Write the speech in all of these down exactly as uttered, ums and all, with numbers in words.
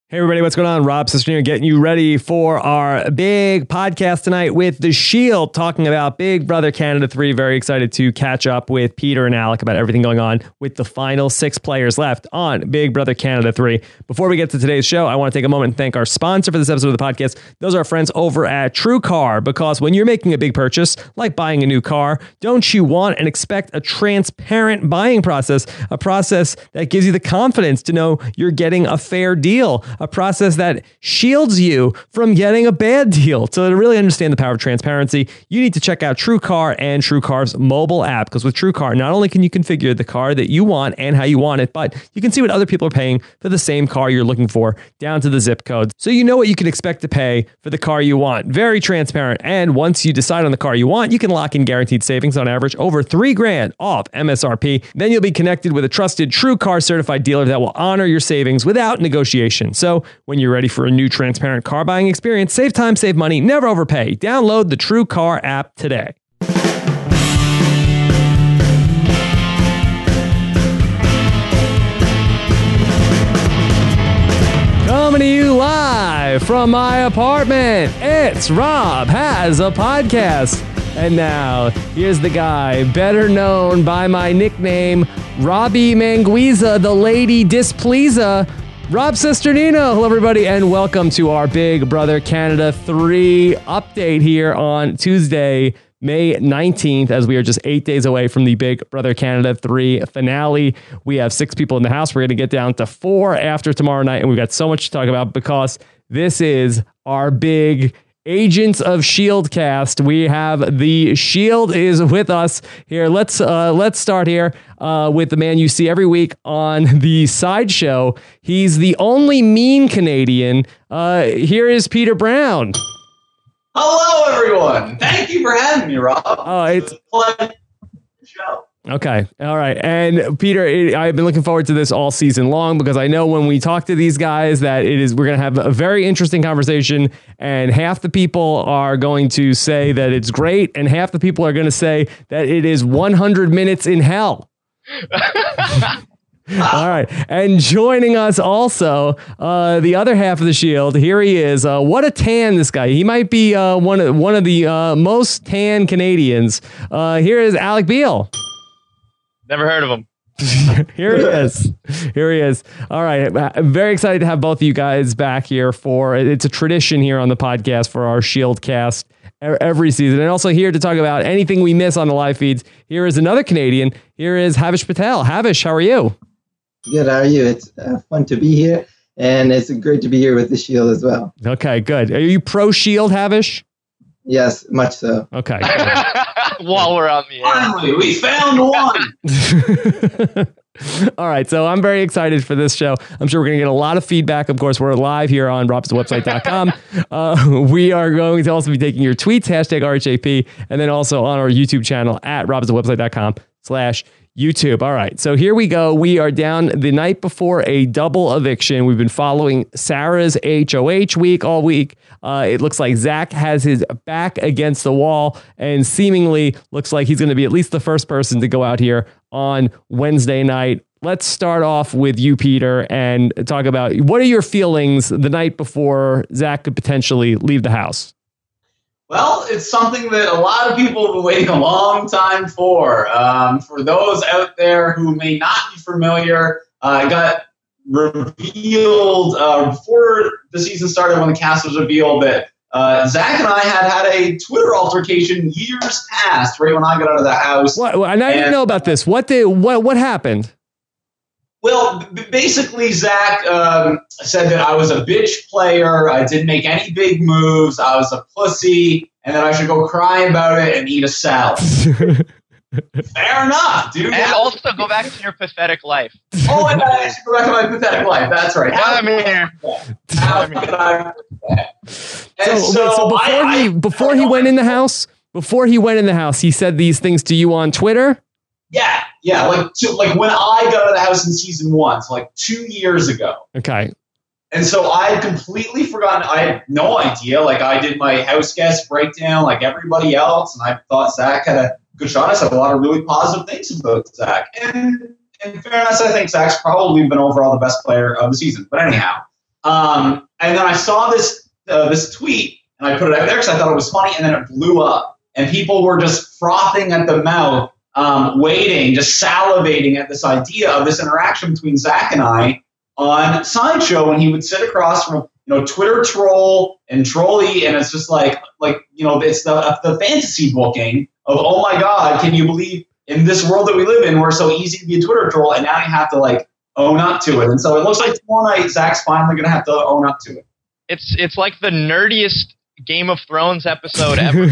Hey everybody, what's going on? Rob Cesternino getting you ready for our big podcast tonight with The Shield, talking about Big Brother Canada three. Very excited to catch up with Peter and Alec about everything going on with the final six players left on Big Brother Canada three. Before we get to today's show, I want to take a moment and thank our sponsor for this episode of the podcast. Those are our friends over at TrueCar, because when you're making a big purchase, like buying a new car, don't you want and expect a transparent buying process, a process that gives you the confidence to know you're getting a fair deal, a process that shields you from getting a bad deal. So to really understand the power of transparency, you need to check out TrueCar and TrueCar's mobile app, because with TrueCar, not only can you configure the car that you want and how you want it, but you can see what other people are paying for the same car you're looking for down to the zip code. So you know what you can expect to pay for the car you want. Very transparent. And once you decide on the car you want, you can lock in guaranteed savings on average over three grand off M S R P. Then you'll be connected with a trusted TrueCar certified dealer that will honor your savings without negotiation. So when you're ready for a new transparent car buying experience, save time, save money, never overpay. Download the TrueCar app today. Coming to you live from my apartment, it's Rob Has a Podcast. And now, here's the guy better known by my nickname, Robbie Manguiza, the Lady Displeaser, Rob Cesternino. Hello, everybody, and welcome to our Big Brother Canada three update here on Tuesday, May nineteenth, as we are just eight days away from the Big Brother Canada three finale. We have six people in the house. We're going to get down to four after tomorrow night, and we've got so much to talk about because this is our big Agents of Shield cast. We have the Shield is with us here. Let's uh, let's start here uh, with the man you see every week on the sideshow. He's the only mean Canadian. Uh, here is Peter Brown. Hello, everyone. Thank you for having me, Rob. Oh, it's, it's a pleasure show. Okay. All right. And Peter, it, I've been looking forward to this all season long, because I know when we talk to these guys that it is, we're going to have a very interesting conversation, and half the people are going to say that it's great, and half the people are going to say that it is one hundred minutes in hell. All right. And joining us also, uh, the other half of the Shield. Here he is. Uh, what a tan, this guy. He might be uh, one of one of the uh, most tan Canadians. Uh, here is Alec Beal. Never heard of him. Here he is. Here he is. All right. I'm very excited to have both of you guys back here for, it's a tradition here on the podcast for our Shield cast every season. And also here to talk about anything we miss on the live feeds. Here is another Canadian. Here is Havish Patel. Havish, how are you? Good. How are you? It's uh, fun to be here. And it's great to be here with the Shield as well. Okay, good. Are you pro Shield, Havish? Yes, much so. Okay. While we're on the air. Finally, we found one. All right, so I'm very excited for this show. I'm sure we're going to get a lot of feedback. Of course, we're live here on robs the website dot com. Uh, we are going to also be taking your tweets, hashtag R H A P, and then also on our YouTube channel at robs the website dot com slash YouTube. All right, so here we go. We are down the night before a double eviction. We've been following Sarah's H O H week all week. Uh, it looks like Zach has his back against the wall and seemingly looks like he's going to be at least the first person to go out here on Wednesday night. Let's start off with you, Peter, and talk about what are your feelings the night before Zach could potentially leave the house? Well, it's something that a lot of people have been waiting a long time for. Um, for those out there who may not be familiar, uh, it got revealed uh, before the season started, when the cast was revealed, that uh, Zach and I had had a Twitter altercation years past, right when I got out of the house. What? And I didn't know about this. What did? What? What happened? Well, b- basically, Zach um, said that I was a bitch player. I didn't make any big moves. I was a pussy, and that I should go cry about it and eat a salad. Fair enough, dude. And Yeah. also go back to your pathetic life. Oh, and I should go back to my pathetic life. That's right. How I'm here. How could I? So, And so, so before I- he I- before he went in the house, before he went in the house, he said these things to you on Twitter. Yeah, yeah. Like, to, like when I got out of the house in season one, so like two years ago. Okay. And so I had completely forgotten. I had no idea. Like, I did my house guest breakdown like everybody else, and I thought Zach had a good shot. I said a lot of really positive things about Zach. And in fairness, I think Zach's probably been overall the best player of the season. But anyhow, Um, and then I saw this uh, this tweet, and I put it out there because I thought it was funny, and then it blew up. And people were just frothing at the mouth, um, waiting, just salivating at this idea of this interaction between Zach and I on Sideshow, when he would sit across from, you know, Twitter troll and Trolly, and it's just like, like you know, it's the the fantasy booking of, oh my God, can you believe in this world that we live in, where it's so easy to be a Twitter troll, and now you have to like own up to it. And so it looks like tomorrow night Zach's finally going to have to own up to it. It's it's like the nerdiest Game of Thrones episode ever.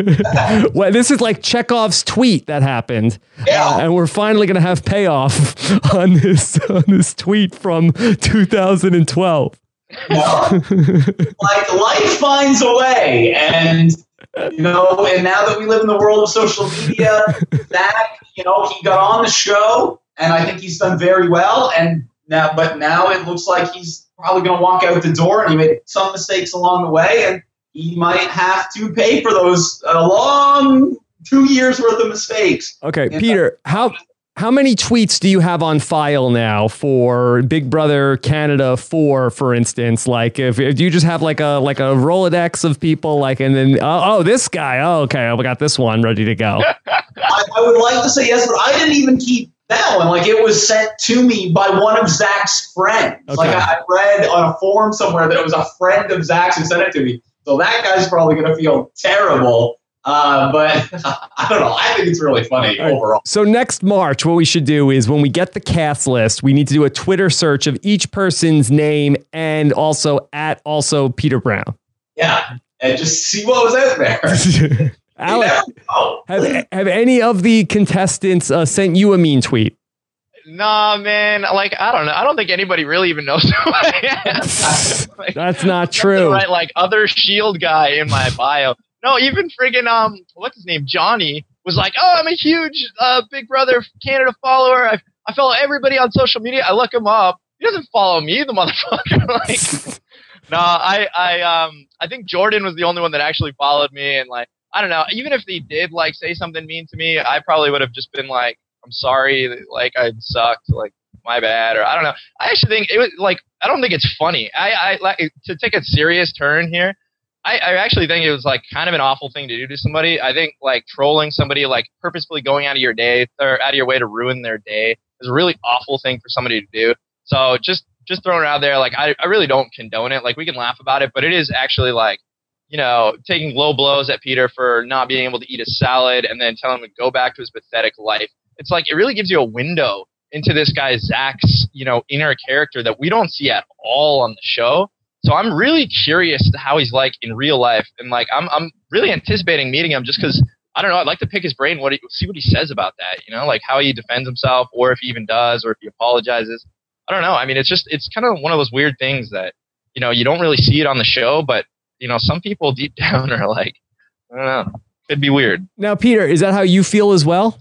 Well, this is like Chekhov's tweet that happened, Yeah. uh, and we're finally going to have payoff on this on this tweet from two thousand twelve. No. Like, life finds a way, and you know, and now that we live in the world of social media, Zach, you know, he got on the show, and I think he's done very well. And now, but now it looks like he's probably going to walk out the door, and he made some mistakes along the way, and he might have to pay for those uh, long two years worth of mistakes. Okay, And Peter, how how many tweets do you have on file now for Big Brother Canada four, for instance? Like, if, if you just have like a like a Rolodex of people, like, and then oh, oh this guy, oh okay, we got this one ready to go. I, I would like to say yes, but I didn't even keep that one. Like, it was sent to me by one of Zach's friends. Okay. Like, I, I read on a forum somewhere that it was a friend of Zach's who sent it to me. So that guy's probably going to feel terrible. Uh, but I don't know. I think it's really funny All right. overall. So next March, what we should do is when we get the cast list, we need to do a Twitter search of each person's name and also at also Peter Brown. Yeah. And just see what was out there. Alex, Oh. have, have any of the contestants uh, sent you a mean tweet? Nah, man. Like, I don't know. I don't think anybody really even knows who I am. Like, That's not something, true. Right, like other Shield guy in my bio. No, even friggin' um, what's his name? Johnny was like, "Oh, I'm a huge uh, Big Brother Canada follower. I I follow everybody on social media. I look him up. He doesn't follow me, the motherfucker." Like, no, I I um I think Jordan was the only one that actually followed me, and like, I don't know. Even if he did like say something mean to me, I probably would have just been like, "I'm sorry, like I sucked, like my bad," or I don't know. I actually think it was like, I don't think it's funny. I I like to take a serious turn here. I, I actually think it was like kind of an awful thing to do to somebody. I think like trolling somebody, like purposefully going out of your day or out of your way to ruin their day, is a really awful thing for somebody to do. So just just throwing it out there, like I, I really don't condone it. Like, we can laugh about it, but it is actually like, you know, taking low blows at Peter for not being able to eat a salad and then telling him to go back to his pathetic life. It's like, it really gives you a window into this guy Zach's, you know, inner character that we don't see at all on the show. So I'm really curious to how he's like in real life, and like I'm I'm really anticipating meeting him just because I don't know. I'd like to pick his brain, what he, see what he says about that. You know, like how he defends himself, or if he even does, or if he apologizes. I don't know. I mean, it's just it's kind of one of those weird things that, you know, you don't really see it on the show, but you know, some people deep down are like, I don't know, could be weird. Now, Peter, is that how you feel as well?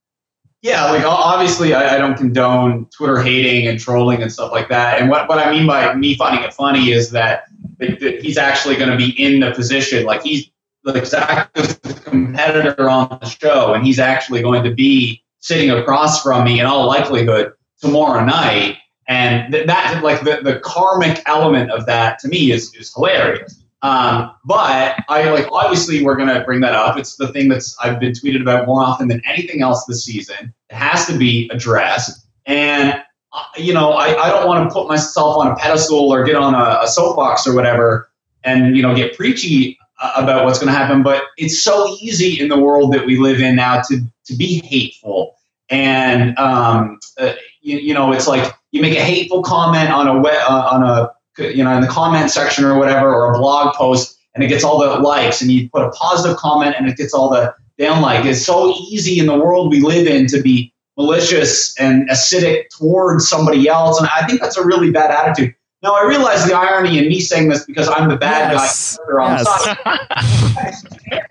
Yeah, like obviously I, I don't condone Twitter hating and trolling and stuff like that. And what, what I mean by me finding it funny is that, that, that he's actually going to be in the position, like he's like Zach is the competitor on the show, and he's actually going to be sitting across from me in all likelihood tomorrow night. And th- that, like the, the karmic element of that to me is, is hilarious. Um, but I like, obviously we're going to bring that up. It's the thing that's I've been tweeted about more often than anything else this season. It has to be addressed. And, uh, you know, I, I don't want to put myself on a pedestal or get on a, a soapbox or whatever and, you know, get preachy uh, about what's going to happen. But it's so easy in the world that we live in now to, to be hateful. And, um, uh, you, you know, it's like you make a hateful comment on a, we- uh, on a, you know, in the comment section or whatever, or a blog post, and it gets all the likes, and you put a positive comment and it gets all the down like. It's so easy in the world we live in to be malicious and acidic towards somebody else. And I think that's a really bad attitude. Now, I realize the irony in me saying this because I'm the bad Yes. guy on Yes. the side.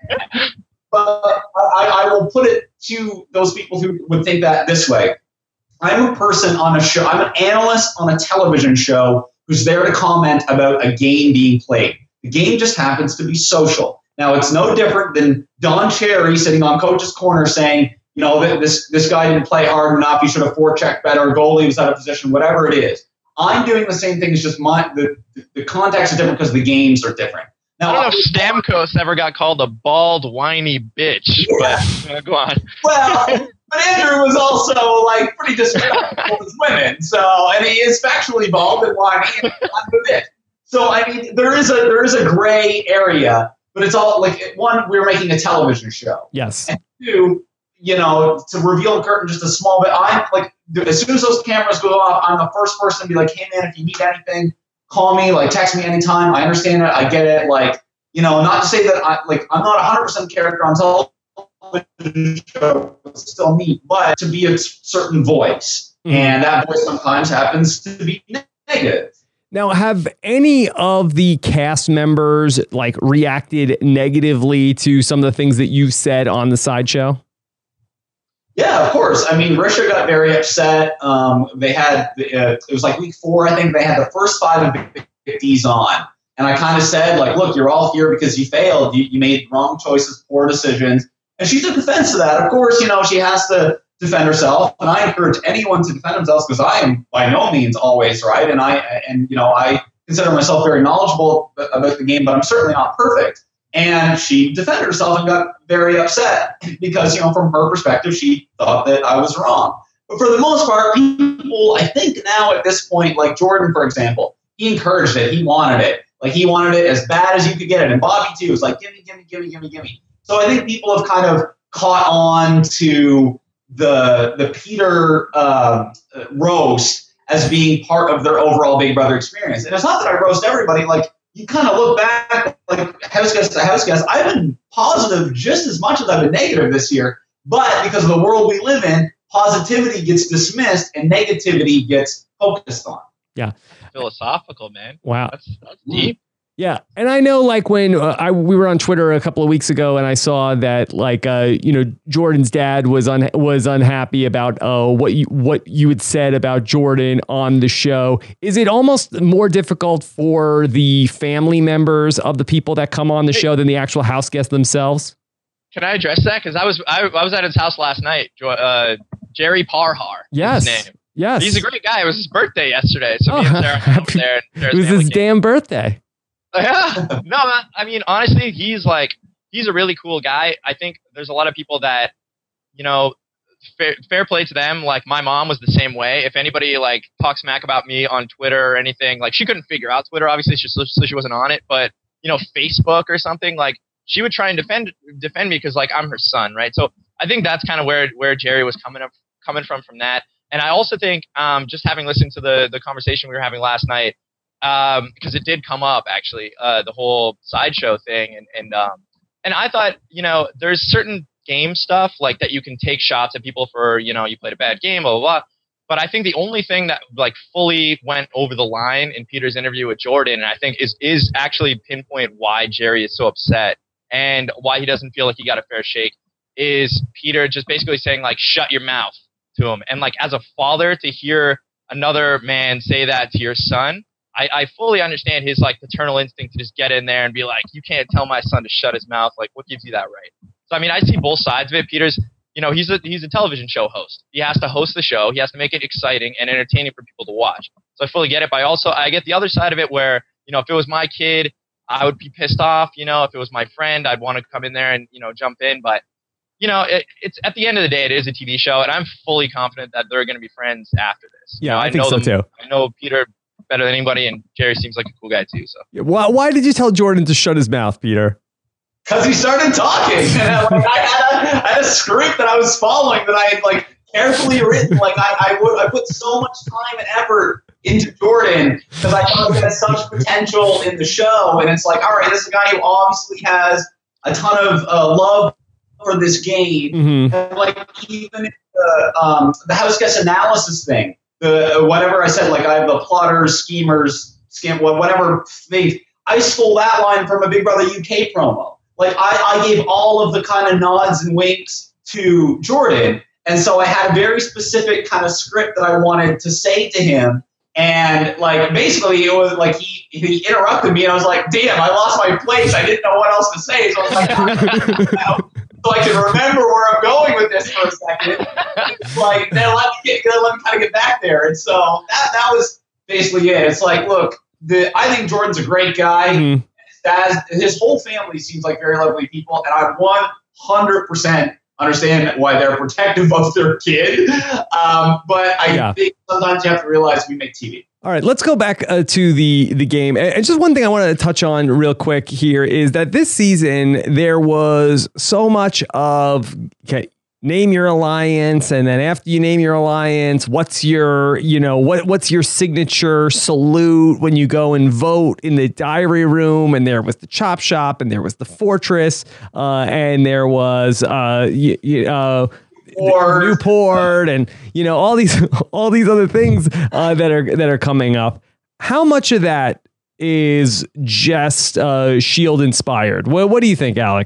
But I, I will put it to those people who would think that this way. I'm a person on a show. I'm an analyst on a television show who's there to comment about a game being played. The game just happens to be social. Now, it's no different than Don Cherry sitting on Coach's Corner saying, you know, this this guy didn't play hard enough, he should have forechecked better, goalie was out of position, whatever it is. I'm doing the same thing. It's just my the the context is different because the games are different. Now, I don't know if Stamkos ever got called a bald, whiny bitch, yeah. but uh, go on. Well, but Andrew was also like pretty disrespectful with women, so and he is factually bald and whiny and I'm a bit. So I mean, there is a there is a gray area, but it's all like one, we're making a television show. Yes. And two, you know, to reveal the curtain just a small bit. I'm like, as soon as those cameras go off, I'm the first person to be like, hey man, if you need anything, call me, like text me anytime. I understand it. I get it. Like, you know, not to say that I like I'm not one hundred percent character on television show, it's still me, but to be a certain voice, mm-hmm. and that voice sometimes happens to be negative. Now, have any of the cast members like reacted negatively to some of the things that you've said on the sideshow? Yeah, of course. I mean, Risha got very upset. Um, they had, uh, it was like week four, I think they had the first five of Big D's on. And I kind of said, like, look, you're all here because you failed. You, you made wrong choices, poor decisions. And she took offense to that. Of course, you know, she has to defend herself. And I encourage anyone to defend themselves because I am by no means always right. And I, and, you know, I consider myself very knowledgeable about the game, but I'm certainly not perfect. And she defended herself and got very upset because, you know, from her perspective, she thought that I was wrong. But for the most part, people, I think now at this point, like Jordan, for example, he encouraged it. He wanted it. Like, he wanted it as bad as you could get it. And Bobby, too, was like, gimme, gimme, gimme, gimme, gimme. So I think people have kind of caught on to the, the Peter uh, roast as being part of their overall Big Brother experience. And it's not that I roast everybody. Like, you kind of look back, like house guest to house guest, I've been positive just as much as I've been negative this year. But because of the world we live in, positivity gets dismissed and negativity gets focused on. Yeah. Philosophical, man. Wow. That's, that's deep. Yeah. And I know, like, when uh, I we were on Twitter a couple of weeks ago and I saw that, like, uh, you know, Jordan's dad was un- was unhappy about uh, what you what you had said about Jordan on the show. Is it almost more difficult for the family members of the people that come on the show than the actual house guests themselves? Can I address that? Because I was I, I was at his house last night. Uh, Jerry Parhar. Yes. His name. Yes. He's a great guy. It was his birthday yesterday, so oh, me and Sarah went over there. And it was his damn birthday. Yeah. No, I mean, honestly, he's like, he's a really cool guy. I think there's a lot of people that, you know, fair, fair play to them. Like, my mom was the same way. If anybody, like, talks smack about me on Twitter or anything, like, she couldn't figure out Twitter, obviously, so she wasn't on it. But, you know, Facebook or something, like, she would try and defend defend me because, like, I'm her son, right? So I think that's kind of where, where Jerry was coming up, coming from from that. And I also think, um, just having listened to the, the conversation we were having last night, um, because it did come up, actually, uh, the whole sideshow thing. And, and, um, and I thought, you know, there's certain game stuff like that you can take shots at people for, you know, you played a bad game, blah, blah, blah. But I think the only thing that, like, fully went over the line in Peter's interview with Jordan, and I think is, is actually pinpoint why Jerry is so upset and why he doesn't feel like he got a fair shake, is Peter just basically saying, like, shut your mouth to him. And, like, as a father, to hear another man say that to your son, I, I fully understand his, like, paternal instinct to just get in there and be like, you can't tell my son to shut his mouth. Like, what gives you that right? So, I mean, I see both sides of it. Peter's, you know, he's a he's a television show host. He has to host the show. He has to make it exciting and entertaining for people to watch. So I fully get it. But I also, I get the other side of it where, you know, if it was my kid, I would be pissed off. You know, if it was my friend, I'd want to come in there and, you know, jump in. But, you know, it, it's at the end of the day, it is a T V show, and I'm fully confident that they're going to be friends after this. Yeah, you know, I, I think know so them, too. I know Peter better than anybody, and Jerry seems like a cool guy too. So why why did you tell Jordan to shut his mouth, Peter? Because he started talking. And I, like, I, had a, I had a script that I was following that I had, like, carefully written. Like, I, I would I put so much time and effort into Jordan because I thought he had such potential in the show. And it's like, all right, this is a guy who obviously has a ton of uh, love for this game. Mm-hmm. And, like, even the, um, the house guest analysis thing, the uh, whatever I said, like, I have the plotters, schemers, scam, whatever thing. I stole that line from a Big Brother U K promo. Like, I, I gave all of the kind of nods and winks to Jordan. And so I had a very specific kind of script that I wanted to say to him. And, like, basically it was like he, he interrupted me and I was like, damn, I lost my place. I didn't know what else to say. So I was like, so I can remember where I'm going with this for a second. Like, then let me, get, let me kind of get back there. And so that, that was basically it. It's like, look, the I think Jordan's a great guy. Mhm. As his whole family seems like very lovely people, and I one hundred percent understand why they're protective of their kid. Um, but I Yeah. think sometimes you have to realize we make T V. All right, let's go back uh, to the the game. And just one thing I want to touch on real quick here is that this season there was so much of okay, name your alliance, and then after you name your alliance, what's your you know what what's your signature salute when you go and vote in the diary room? And there was the chop shop, and there was the fortress, uh, and there was uh, y- y- uh, Or Newport, and you know all these all these other things uh, that are that are coming up. How much of that is just uh, Shield inspired? What What do you think, Alec?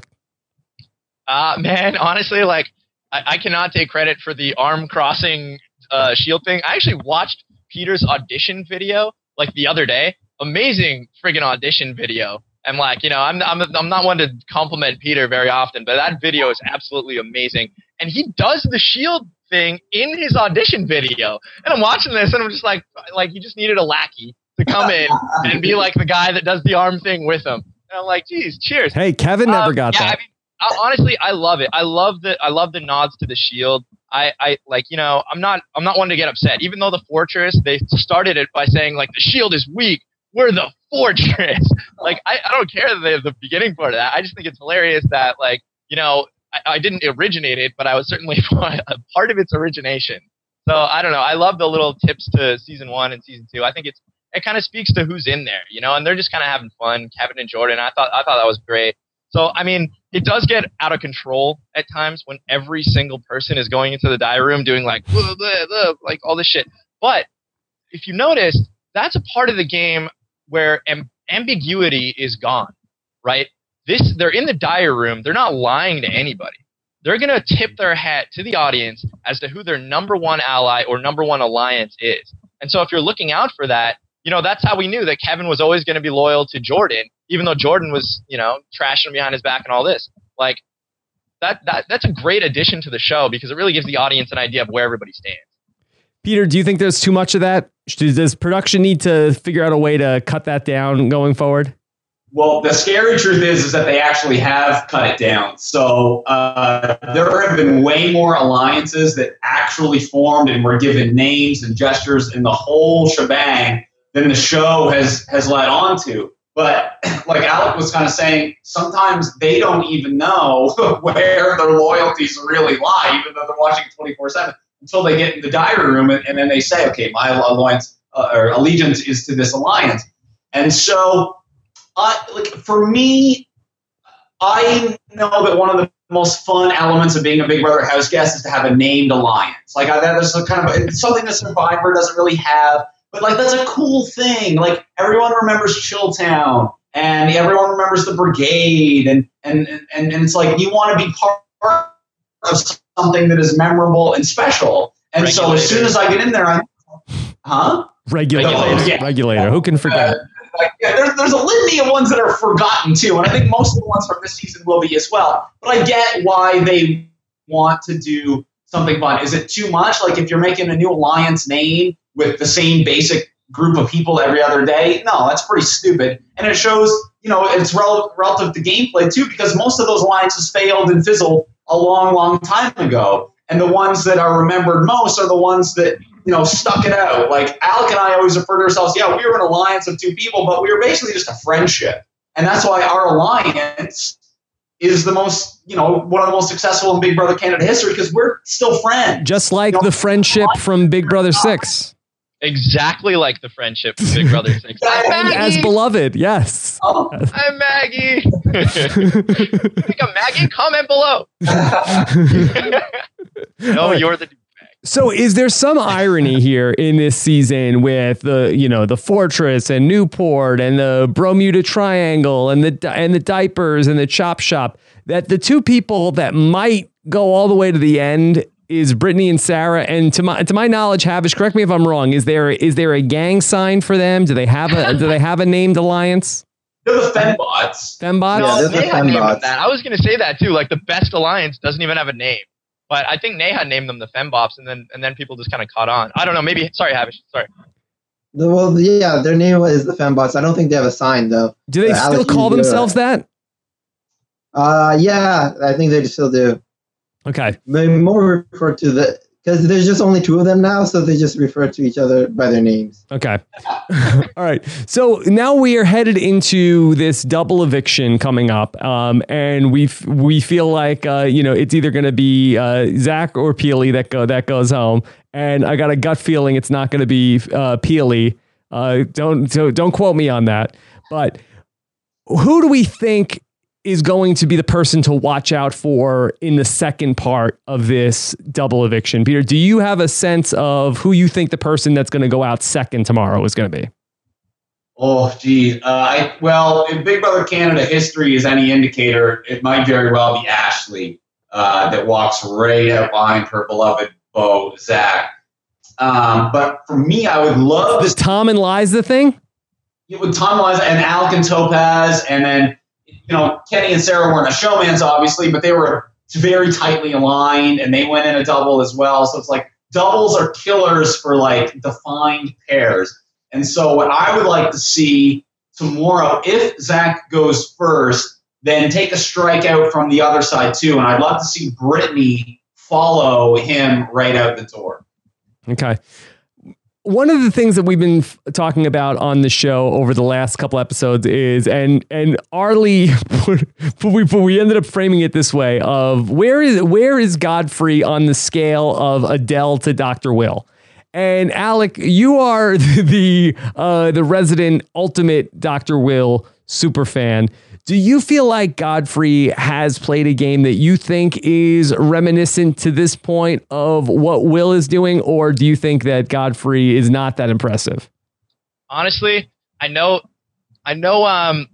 Uh, man, honestly, like, I, I cannot take credit for the arm crossing uh, Shield thing. I actually watched Peter's audition video like the other day. Amazing friggin' audition video. And like, you know, I'm I'm I'm not one to compliment Peter very often, but that video is absolutely amazing. And he does the Shield thing in his audition video. And I'm watching this, and I'm just like, like he just needed a lackey to come in and be like the guy that does the arm thing with him. And I'm like, geez, cheers. Hey, Kevin never Um, got yeah, that. I mean, I, honestly, I love it. I love the I love the nods to the Shield. I, I like, you know, I'm not I'm not one to get upset. Even though the Fortress, they started it by saying like the Shield is weak. We're the Fortress. Like, I, I don't care the the beginning part of that. I just think it's hilarious that, like, you know, I, I didn't originate it, but I was certainly a part of its origination. So I don't know. I love the little tips to season one and season two. I think it's it kind of speaks to who's in there, you know, and they're just kind of having fun. Kevin and Jordan. I thought I thought that was great. So I mean, it does get out of control at times when every single person is going into the diary room doing like blah, blah, blah, like all this shit. But if you notice, that's a part of the game where am- ambiguity is gone, right? This they're in the diary room. They're not lying to anybody. They're going to tip their hat to the audience as to who their number one ally or number one alliance is. And so if you're looking out for that, you know, that's how we knew that Kevin was always going to be loyal to Jordan, even though Jordan was, you know, trashing him behind his back and all this. Like, that that that's a great addition to the show because it really gives the audience an idea of where everybody stands. Peter, do you think there's too much of that? Does production need to figure out a way to cut that down going forward? Well, the scary truth is, is that they actually have cut it down. So uh, there have been way more alliances that actually formed and were given names and gestures and the whole shebang than the show has, has led on to. But like Alec was kind of saying, sometimes they don't even know where their loyalties really lie, even though they're watching twenty-four seven, until they get in the diary room and, and then they say, okay, my alliance uh, or allegiance is to this alliance. And so Uh, like for me, I know that one of the most fun elements of being a Big Brother house guest is to have a named alliance. Like I, that is a kind of it's something that Survivor doesn't really have, but like that's a cool thing. Like everyone remembers Chilltown, and everyone remembers the Brigade, and and and, and it's like you want to be part of something that is memorable and special. And Regulator. So as soon as I get in there, I huh Regulator, oh, yeah. Regulator. Who can forget? Uh, Like, yeah, there's, there's a litany of ones that are forgotten, too, and I think most of the ones from this season will be as well. But I get why they want to do something fun. Is it too much? Like, if you're making a new alliance name with the same basic group of people every other day, no, that's pretty stupid. And it shows, you know, it's rel- relative to gameplay, too, because most of those alliances failed and fizzled a long, long time ago. And the ones that are remembered most are the ones that, you know, stuck it out. Like Alec and I always refer to ourselves, yeah, we were an alliance of two people, but we were basically just a friendship. And that's why our alliance is the most, you know, one of the most successful in Big Brother Canada history because we're still friends. Just like you know, the friendship from Big Brother six. Exactly like the friendship from Big Brother six. And as beloved, yes. Oh. I'm Maggie. Think of Maggie? Comment below. No, right. you're the So is there some irony here in this season with the, you know, the Fortress and Newport and the Bermuda Triangle and the and the diapers and the chop shop that the two people that might go all the way to the end is Brittany and Sarah? And to my to my knowledge, Havish, correct me if I'm wrong, is there is there a gang sign for them? Do they have a do they have a named alliance? They're the Fembots. Fembots? No, Yeah, they're the Neha named them Fembots. that. I was going to say that too. Like the best alliance doesn't even have a name. But I think Neha named them the Fembops, and then and then people just kind of caught on. I don't know. Maybe. Sorry, Havish. Sorry. The- Well, yeah, their name is the Fembots. I don't think they have a sign though. Do they Uh, still Alex, call you- themselves that? Uh, yeah, I think they still do. Okay. They more refer to the because there's just only two of them now, so they just refer to each other by their names. Okay. All right. So now we are headed into this double eviction coming up, um, and we f- we feel like uh, you know it's either going to be uh, Zach or Peely that go that goes home, and I got a gut feeling it's not going to be uh, Peely. Uh, don't so don't quote me on that. But who do we think is going to be the person to watch out for in the second part of this double eviction? Peter, do you have a sense of who you think the person that's going to go out second tomorrow is going to be? Oh, geez. Uh, I, well, if Big Brother Canada history is any indicator, it might very well be Ashley uh, that walks right up behind her beloved beau, Zach. Um, but for me, I would love The Tom and Liza thing? with Tom Liza and Alec and Topaz, and then, you know, Kenny and Sarah weren't a showmans, obviously, but they were very tightly aligned, and they went in a double as well. So it's like doubles are killers for, like, defined pairs. And so what I would like to see tomorrow, if Zach goes first, then take a strikeout from the other side, too. And I'd love to see Brittany follow him right out the door. Okay. One of the things that we've been f- talking about on the show over the last couple episodes is, and and Arlie, we we ended up framing it this way: of where is where is Godfrey on the scale of Adele to Doctor Will? And Alec, you are the uh, the resident ultimate Doctor Will super fan. Do you feel like Godfrey has played a game that you think is reminiscent to this point of what Will is doing, or do you think that Godfrey is not that impressive? Honestly, I know, I know. Um,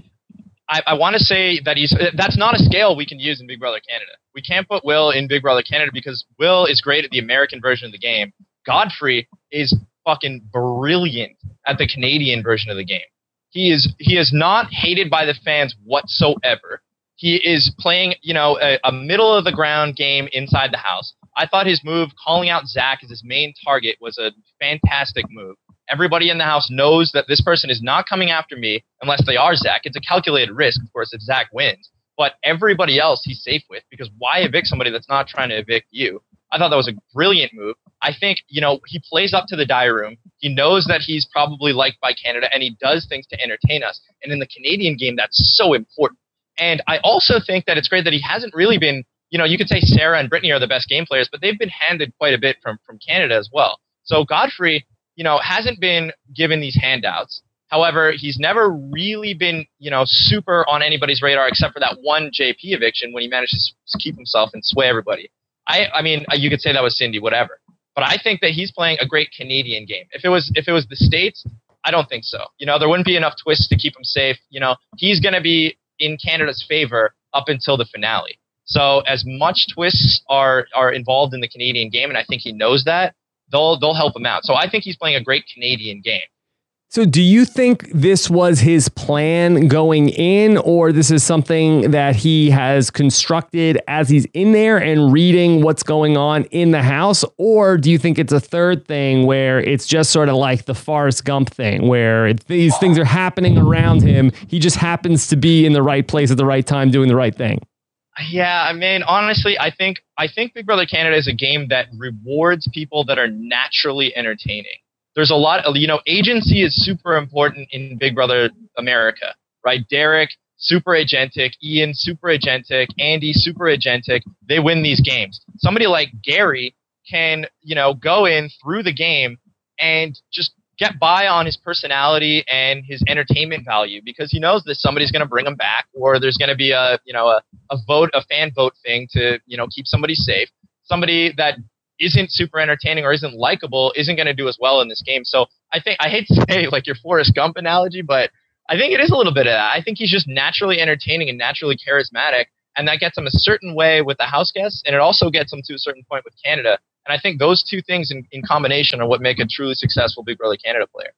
I, I want to say that he's. That's not a scale we can use in Big Brother Canada. We can't put Will in Big Brother Canada because Will is great at the American version of the game. Godfrey is fucking brilliant at the Canadian version of the game. He is he is not hated by the fans whatsoever. He is playing, you know, a, a middle of the ground game inside the house. I thought his move, calling out Zach as his main target, was a fantastic move. Everybody in the house knows that this person is not coming after me unless they are Zach. It's a calculated risk, of course, if Zach wins. But everybody else he's safe with, because why evict somebody that's not trying to evict you? I thought that was a brilliant move. I think, you know, he plays up to the diary room. He knows that he's probably liked by Canada, and he does things to entertain us. And in the Canadian game, that's so important. And I also think that it's great that he hasn't really been, you know, you could say Sarah and Brittany are the best game players, but they've been handed quite a bit from, from Canada as well. So Godfrey, you know, hasn't been given these handouts. However, he's never really been, you know, super on anybody's radar except for that one J P eviction when he managed to keep himself and sway everybody. I, I mean, you could say that was Cindy, whatever. But I think that he's playing a great Canadian game. If it was if it was the States, I don't think so. You know, there wouldn't be enough twists to keep him safe. You know, he's going to be in Canada's favor up until the finale. So as much twists are are involved in the Canadian game, and I think he knows that, they'll they'll help him out. So I think he's playing a great Canadian game. So do you think this was his plan going in, or this is something that he has constructed as he's in there and reading what's going on in the house? Or do you think it's a third thing where it's just sort of like the Forrest Gump thing, where it, these things are happening around him, he just happens to be in the right place at the right time doing the right thing? Yeah, I mean, honestly, I think I think Big Brother Canada is a game that rewards people that are naturally entertaining. There's a lot of, you know, agency is super important in Big Brother America, right? Derek, super agentic. Ian, super agentic. Andy, super agentic. They win these games. Somebody like Gary can, you know, go in through the game and just get by on his personality and his entertainment value because he knows that somebody's going to bring him back, or there's going to be a, you know, a, a vote, a fan vote thing to, you know, keep somebody safe. Somebody that isn't super entertaining or isn't likable isn't going to do as well in this game. So I think, I hate to say like your Forrest Gump analogy, but I think it is a little bit of that. I think he's just naturally entertaining and naturally charismatic, and that gets him a certain way with the house guests, and it also gets him to a certain point with Canada. And I think those two things in, in combination are what make a truly successful Big Brother Canada player.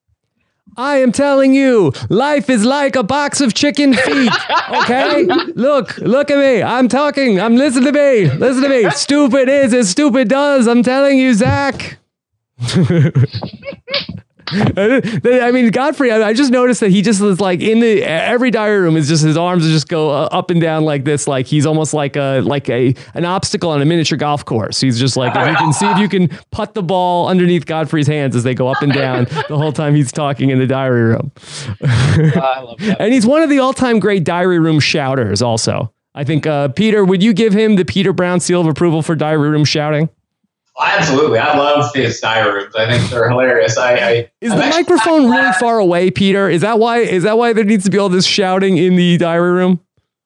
I am telling you, life is like a box of chicken feet. Okay? Look, look at me. I'm talking. I'm listening to me. Listen to me. Stupid is as stupid does. I'm telling you, Zach. I mean, Godfrey, I, I just noticed that he just was like in the every diary room is just his arms just go uh, up and down like this, like he's almost like a like a an obstacle on a miniature golf course. He's just like, if you can see if you can putt the ball underneath Godfrey's hands as they go up and down the whole time he's talking in the diary room. I love that. And he's one of the all-time great diary room shouters also. I think, uh, Peter, would you give him the Peter Brown seal of approval for diary room shouting? Absolutely. I love his diary rooms. I think they're hilarious. I, I Is I'm the actually microphone glad- really far away, Peter? Is that why Is that why there needs to be all this shouting in the diary room?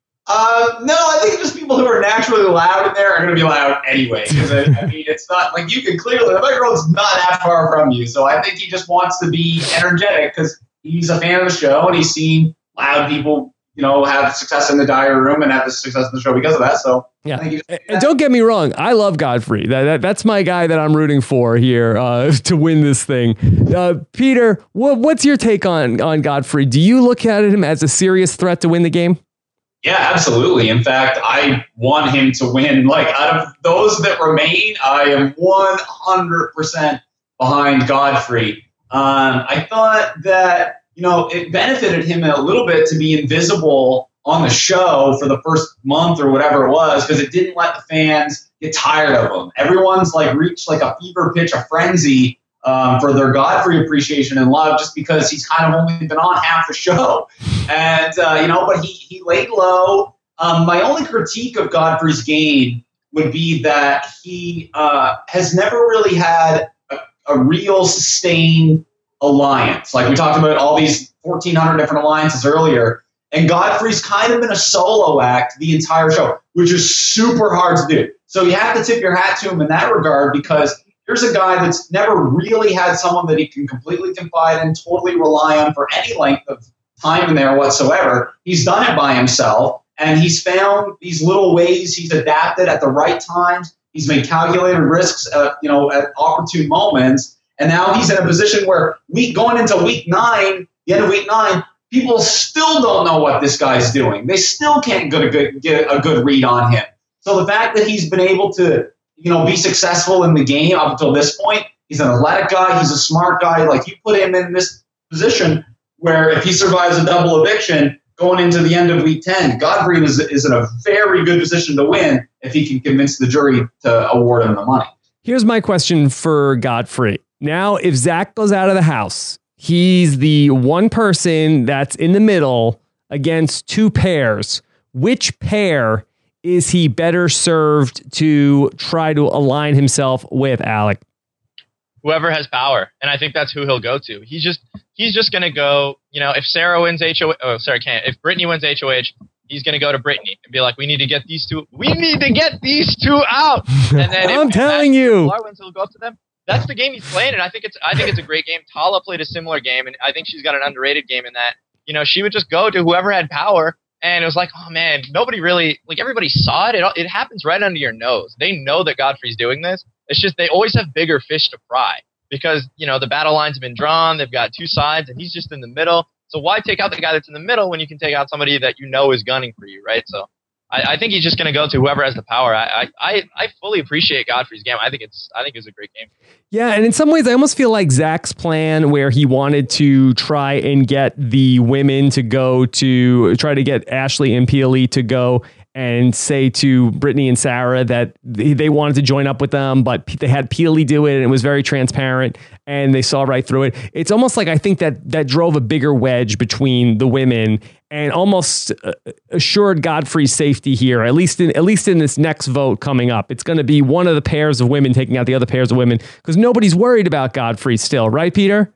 Uh, no, I think just people who are naturally loud in there are going to be loud anyway. Because I, I mean, it's not like you can clearly, the microphone's not that far from you. So I think he just wants to be energetic because he's a fan of the show and he's seen loud people, you know, have success in the diary room and have the success in the show because of that. So Yeah. I think he just, And don't get me wrong, I love Godfrey. That, that that's my guy that I'm rooting for here uh, to win this thing. Uh, Peter, what, what's your take on on Godfrey? Do you look at him as a serious threat to win the game? Yeah, absolutely. In fact, I want him to win. Like, out of those that remain, I am one hundred percent behind Godfrey. Um, I thought that, you know, it benefited him a little bit to be invisible on the show for the first month or whatever it was, because it didn't let the fans get tired of him. Everyone's like reached like a fever pitch, a frenzy um, for their Godfrey appreciation and love, just because he's kind of only been on half the show. And, uh, you know, but he, he laid low. Um, my only critique of Godfrey's game would be that he uh, has never really had a, a real sustained alliance. Like we talked about all these fourteen hundred different alliances earlier. And Godfrey's kind of been a solo act the entire show, which is super hard to do. So you have to tip your hat to him in that regard, because here's a guy that's never really had someone that he can completely confide in, totally rely on for any length of time in there whatsoever. He's done it by himself, and he's found these little ways he's adapted at the right times. He's made calculated risks, uh, you know, at opportune moments. And now he's in a position where week going into week nine, the end of week nine, people still don't know what this guy's doing. They still can't get a good, get a good read on him. So the fact that he's been able to, you know, be successful in the game up until this point, he's an athletic guy, he's a smart guy. Like, you put him in this position where if he survives a double eviction going into the end of week ten, Godfrey is, is in a very good position to win if he can convince the jury to award him the money. Here's my question for Godfrey. Now, if Zach goes out of the house, he's the one person that's in the middle against two pairs. Which pair is he better served to try to align himself with, Alec? Whoever has power, and I think that's who he'll go to. He's just he's just gonna go. You know, if Sarah wins H O H, oh sorry, can't. If Brittany wins H O H, he's gonna go to Brittany and be like, "We need to get these two. We need to get these two out." And then I'm if, telling if you, Pilar wins, he'll go up to them. That's the game he's playing, and I think it's I think it's a great game. Tala played a similar game, and I think she's got an underrated game in that. You know, she would just go to whoever had power, and it was like, oh man, nobody really like everybody saw it. It it happens right under your nose. They know that Godfrey's doing this. It's just they always have bigger fish to fry because you know the battle lines have been drawn. They've got two sides, and he's just in the middle. So why take out the guy that's in the middle when you can take out somebody that you know is gunning for you, right? So. I, I think he's just going to go to whoever has the power. I, I I fully appreciate Godfrey's game. I think it's I think it's a great game. Yeah, and in some ways, I almost feel like Zach's plan, where he wanted to try and get the women to go to try to get Ashley and P L E to go and say to Brittany and Sarah that they wanted to join up with them, but they had P L E do it, and it was very transparent, and they saw right through it. It's almost like I think that that drove a bigger wedge between the women and almost assured Godfrey's safety here, at least in at least in this next vote coming up. It's going to be one of the pairs of women taking out the other pairs of women because nobody's worried about Godfrey still, right, Peter?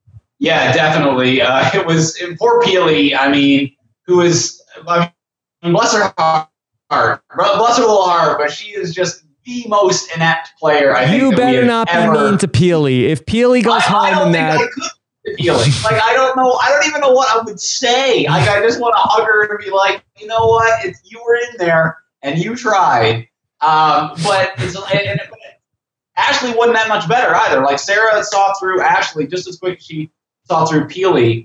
Yeah, definitely. Uh, it was poor P L E. I mean, who is I mean, bless her heart, bless her little heart, but she is just the most inept player. I think you that we better have not ever. be mean to P L E. If P L E goes I, home I don't in think that. I could. Feeling like I don't know, I don't even know what I would say. Like I just want to hug her and be like, you know what? It's, you were in there and you tried, um, but it's, and, and, Ashley wasn't that much better either. Like Sarah saw through Ashley just as quick as she saw through Peely,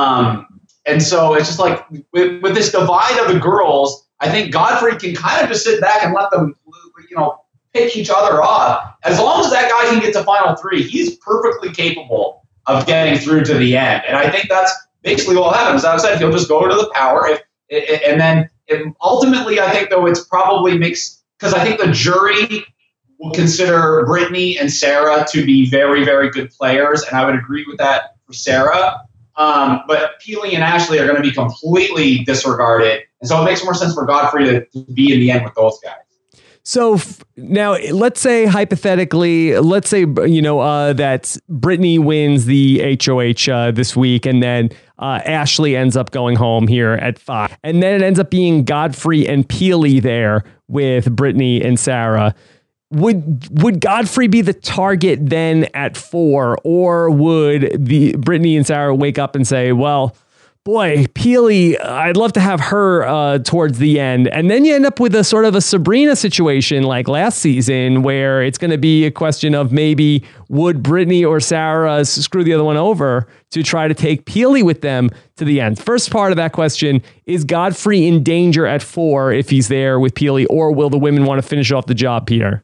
um, and so it's just like with, with this divide of the girls, I think Godfrey can kind of just sit back and let them, you know, pick each other off. As long as that guy can get to final three, he's perfectly capable of getting through to the end. And I think that's basically what happens. As I said, he'll just go to the power. If, and then if ultimately, I think, though, it's probably makes, because I think the jury will consider Brittany and Sarah to be very, very good players. And I would agree with that for Sarah. Um, but Peely and Ashley are going to be completely disregarded. And so it makes more sense for Godfrey to, to be in the end with those guys. So f- now let's say hypothetically, let's say, you know, uh, that Brittany wins the H O H uh, this week, and then uh, Ashley ends up going home here at five. And then it ends up being Godfrey and Peely there with Brittany and Sarah. Would would Godfrey be the target then at four, or would the Brittany and Sarah wake up and say, well, boy, Peely, I'd love to have her uh, towards the end. And then you end up with a sort of a Sabrina situation like last season, where it's going to be a question of maybe would Brittany or Sarah screw the other one over to try to take Peely with them to the end. First part of that question, is Godfrey in danger at four if he's there with Peely, or will the women want to finish off the job, Peter?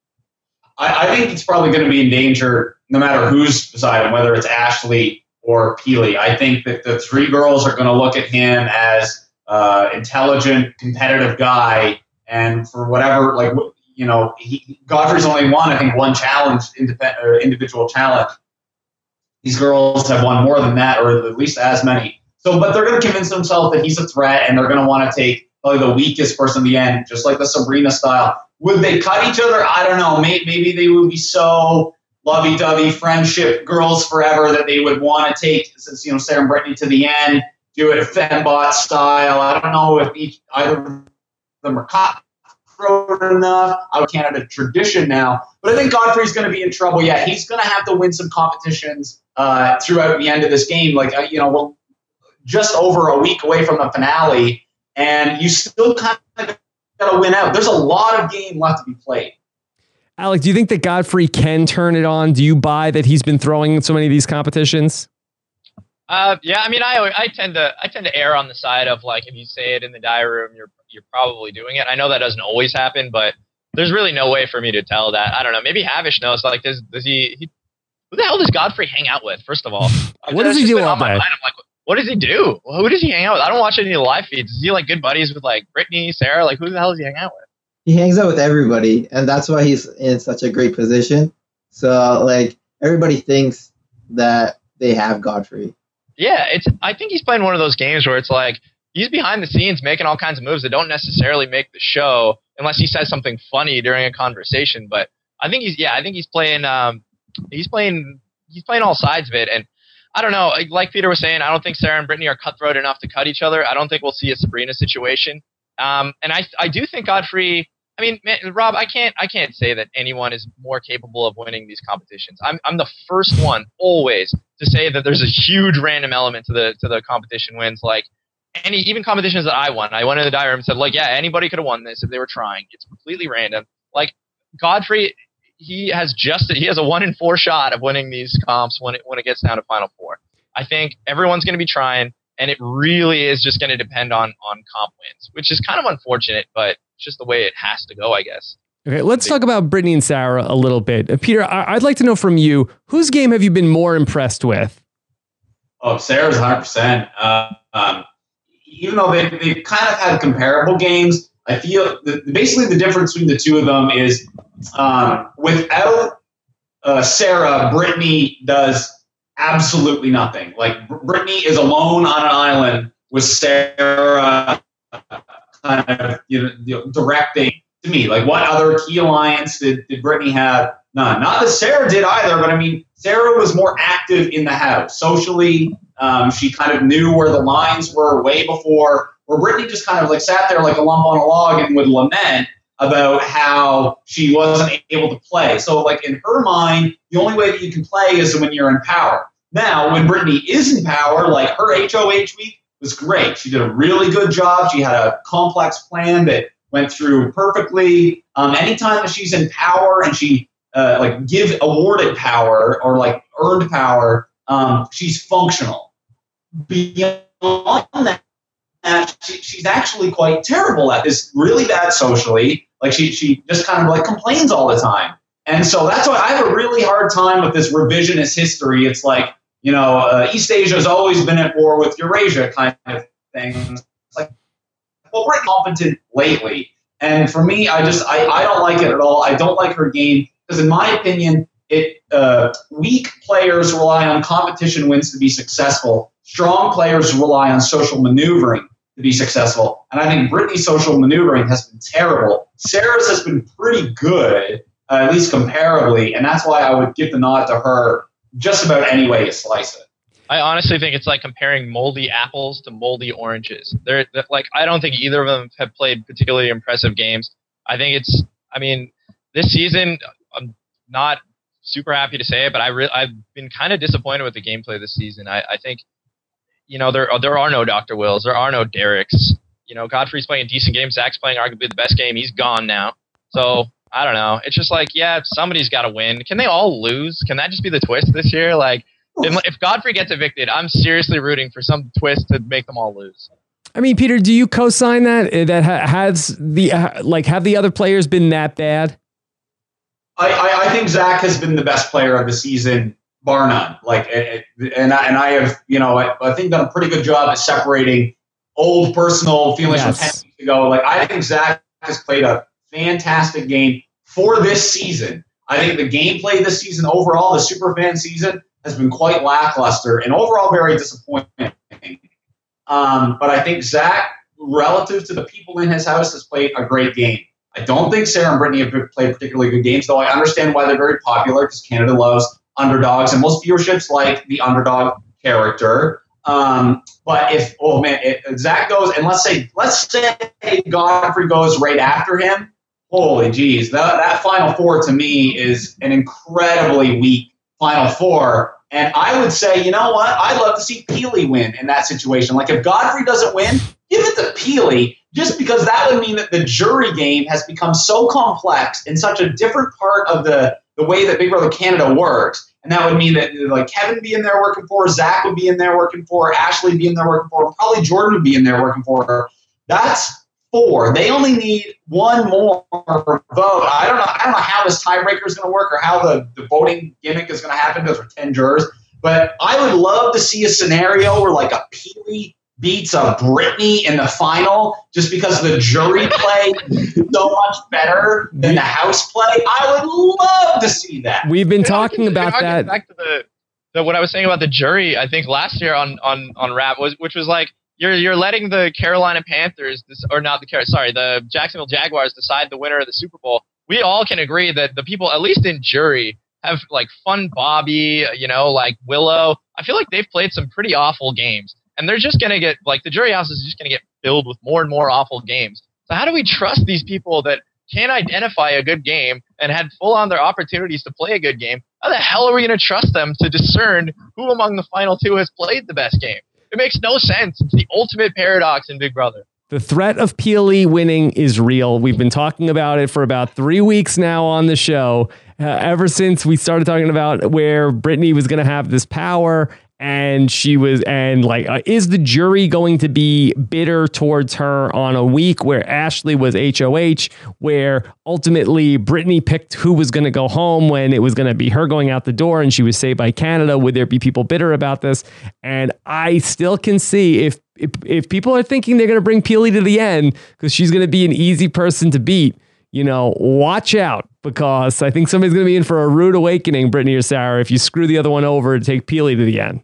I, I think he's probably going to be in danger no matter who's beside him, whether it's Ashley or Peely. I think that the three girls are going to look at him as uh, intelligent, competitive guy, and for whatever, like, you know, he, Godfrey's only won, I think, one challenge, independent or individual challenge. These girls have won more than that, or at least as many. So, but they're going to convince themselves that he's a threat, and they're going to want to take probably the weakest person in the end, just like the Sabrina style. Would they cut each other? I don't know. Maybe, maybe they would be so lovey-dovey, friendship, girls forever that they would want to take, you know, Sarah and Brittany to the end, do it Fembot style. I don't know if each, either of them are cutthroat enough. Out of Canada tradition now. But I think Godfrey's going to be in trouble. Yeah, he's going to have to win some competitions uh, throughout the end of this game. Like, uh, you know, we're just over a week away from the finale, and you still kind of got to win out. There's a lot of game left to be played. Alec, do you think that Godfrey can turn it on? Do you buy that he's been throwing so many of these competitions? Uh, yeah, I mean, I I tend to I tend to err on the side of, like, if you say it in the diary room, you're you're probably doing it. I know that doesn't always happen, but there's really no way for me to tell that. I don't know. Maybe Havish knows. Like, does does he, he who the hell does Godfrey hang out with? First of all, what does he do all day? I'm like, what does he do? Who does he hang out with? I don't watch any of the live feeds. Is he like good buddies with like Brittany, Sarah? Like, who the hell does he hang out with? He hangs out with everybody, and that's why he's in such a great position. So, like, everybody thinks that they have Godfrey. Yeah, it's. I think he's playing one of those games where it's like he's behind the scenes making all kinds of moves that don't necessarily make the show unless he says something funny during a conversation. But I think he's. Yeah, I think he's playing. Um, he's playing. He's playing all sides of it, and I don't know. Like Peter was saying, I don't think Sarah and Brittany are cutthroat enough to cut each other. I don't think we'll see a Sabrina situation. Um, and I, I do think Godfrey. I mean, man, Rob, I can't, I can't say that anyone is more capable of winning these competitions. I'm, I'm the first one always to say that there's a huge random element to the, to the competition wins. Like any, even competitions that I won, I went in the diary room and said, like, yeah, anybody could have won this if they were trying. It's completely random. Like Godfrey, he has just, he has a one in four shot of winning these comps when it, when it gets down to Final Four. I think everyone's going to be trying, and it really is just going to depend on, on comp wins, which is kind of unfortunate, but just the way it has to go, I guess. Okay, let's talk about Brittany and Sarah a little bit. Uh, Peter, I- I'd like to know from you, whose game have you been more impressed with? Oh, Sarah's one hundred percent. Uh, um, even though they, they've kind of had comparable games, I feel that basically the difference between the two of them is um, without uh, Sarah, Brittany does absolutely nothing. Like, Brittany is alone on an island with Sarah kind of, you know, you know, directing to me. Like, what other key alliance did, did Brittany have? None. Not that Sarah did either, but I mean, Sarah was more active in the house. Socially, um, she kind of knew where the lines were way before, where Brittany just kind of like sat there like a lump on a log and would lament about how she wasn't able to play. So, like, in her mind, the only way that you can play is when you're in power. Now, when Brittany is in power, like her H O H week was great. She did a really good job. She had a complex plan that went through perfectly. Um, anytime that she's in power and she uh, like give awarded power or like earned power, um, she's functional. Beyond that, she, she's actually quite terrible at this, really bad socially. Like she she just kind of like complains all the time. And so that's why I have a really hard time with this revisionist history. It's like, you know, uh, East Asia has always been at war with Eurasia kind of thing. It's like, well, we're competent lately. And for me, I just, I, I don't like it at all. I don't like her game because in my opinion, it uh, weak players rely on competition wins to be successful. Strong players rely on social maneuvering to be successful. And I think Brittany's social maneuvering has been terrible. Sarah's has been pretty good, uh, at least comparably. And that's why I would give the nod to her just about any way you slice it. I honestly think it's like comparing moldy apples to moldy oranges. They're, they're like, I don't think either of them have played particularly impressive games. I think it's, I mean, this season, I'm not super happy to say it, but I re- I've been kind of disappointed with the gameplay this season. I, I think, you know, there there are no Doctor Wills, there are no Derricks. You know, Godfrey's playing a decent game. Zach's playing arguably the best game. He's gone now. So, I don't know. It's just like, yeah, somebody's got to win. Can they all lose? Can that just be the twist this year? Like, if, if Godfrey gets evicted, I'm seriously rooting for some twist to make them all lose. I mean, Peter, do you co-sign that? That ha- has the uh, like have the other players been that bad? I, I, I think Zach has been the best player of the season, bar none. Like, it, and I, and I have, you know, I, I think done a pretty good job at separating old personal feelings Yes. from ten weeks ago. Like, I think Zach has played a fantastic game for this season. I think the gameplay this season overall, the Superfan season, has been quite lackluster and overall very disappointing. Um, but I think Zach, relative to the people in his house, has played a great game. I don't think Sarah and Brittany have played particularly good games, though I understand why they're very popular because Canada loves underdogs and most viewerships like the underdog character. Um, but if, oh man, if Zach goes, and let's say, let's say Godfrey goes right after him, holy geez, that, that Final Four to me is an incredibly weak Final Four. And I would say, you know what? I'd love to see Peely win in that situation. Like, if Godfrey doesn't win, give it to Peely, just because that would mean that the jury game has become so complex in such a different part of the, the way that Big Brother Canada works. And that would mean that, like, Kevin would be in there working for her, Zach would be in there working for her, Ashley would be in there working for her, probably Jordan would be in there working for her. That's four. They only need one more vote. I don't know. I don't know how this tiebreaker is going to work or how the, the voting gimmick is going to happen because we're ten jurors. But I would love to see a scenario where, like, a Peely beats a Brittany in the final just because the jury play is so much better than the house play. I would love to see that. We've been You know, talking you know, about that. Back to the, the what I was saying about the jury, I think last year on on on Rap was which was like you're you're letting the Carolina Panthers or not the sorry the Jacksonville Jaguars decide the winner of the Super Bowl. We all can agree that the people, at least in jury, have like Fun Bobby, you know, like Willow. I feel like they've played some pretty awful games. And they're just going to get, like, the jury house is just going to get filled with more and more awful games. So how do we trust these people that can't identify a good game and had full on their opportunities to play a good game? How the hell are we going to trust them to discern who among the final two has played the best game? It makes no sense. It's the ultimate paradox in Big Brother. The threat of Peely winning is real. We've been talking about it for about three weeks now on the show, uh, ever since we started talking about where Brittany was going to have this power. And she was, and like, uh, is the jury going to be bitter towards her on a week where Ashley was H O H, where ultimately Brittany picked who was going to go home when it was going to be her going out the door and she was saved by Canada? Would there be people bitter about this? And I still can see if, if, if people are thinking they're going to bring Peely to the end because she's going to be an easy person to beat, you know, watch out, because I think somebody's going to be in for a rude awakening, Brittany or Sarah, if you screw the other one over to take Peely to the end.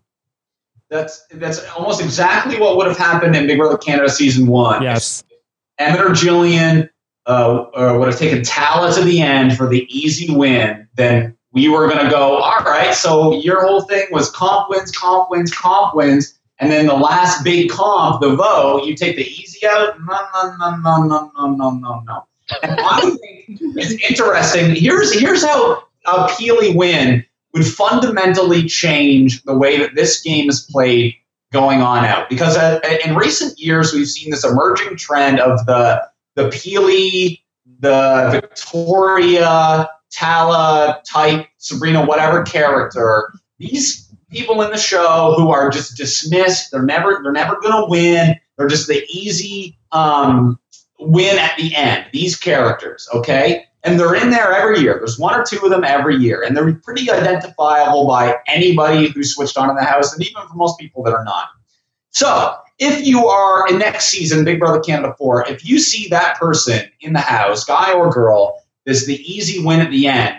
That's that's almost exactly what would have happened in Big Brother Canada Season one. Yes. If Emmett or Jillian uh, uh, would have taken Tala to the end for the easy win, then we were going to go, all right, so your whole thing was comp wins, comp wins, comp wins, and then the last big comp, the vote, you take the easy out? No, no, no, no, no, no, no, no, no. And I think it's interesting. Here's, here's how a Peely win would fundamentally change the way that this game is played going on out. Because uh, in recent years, we've seen this emerging trend of the the Peely, the Victoria, Tala type, Sabrina, whatever character. These people in the show who are just dismissed. They're never they're never going to win. They're just the easy um, win at the end. These characters, okay? And they're in there every year. There's one or two of them every year. And they're pretty identifiable by anybody who's switched on in the house, and even for most people that are not. So if you are in next season, Big Brother Canada four, if you see that person in the house, guy or girl, there's the easy win at the end,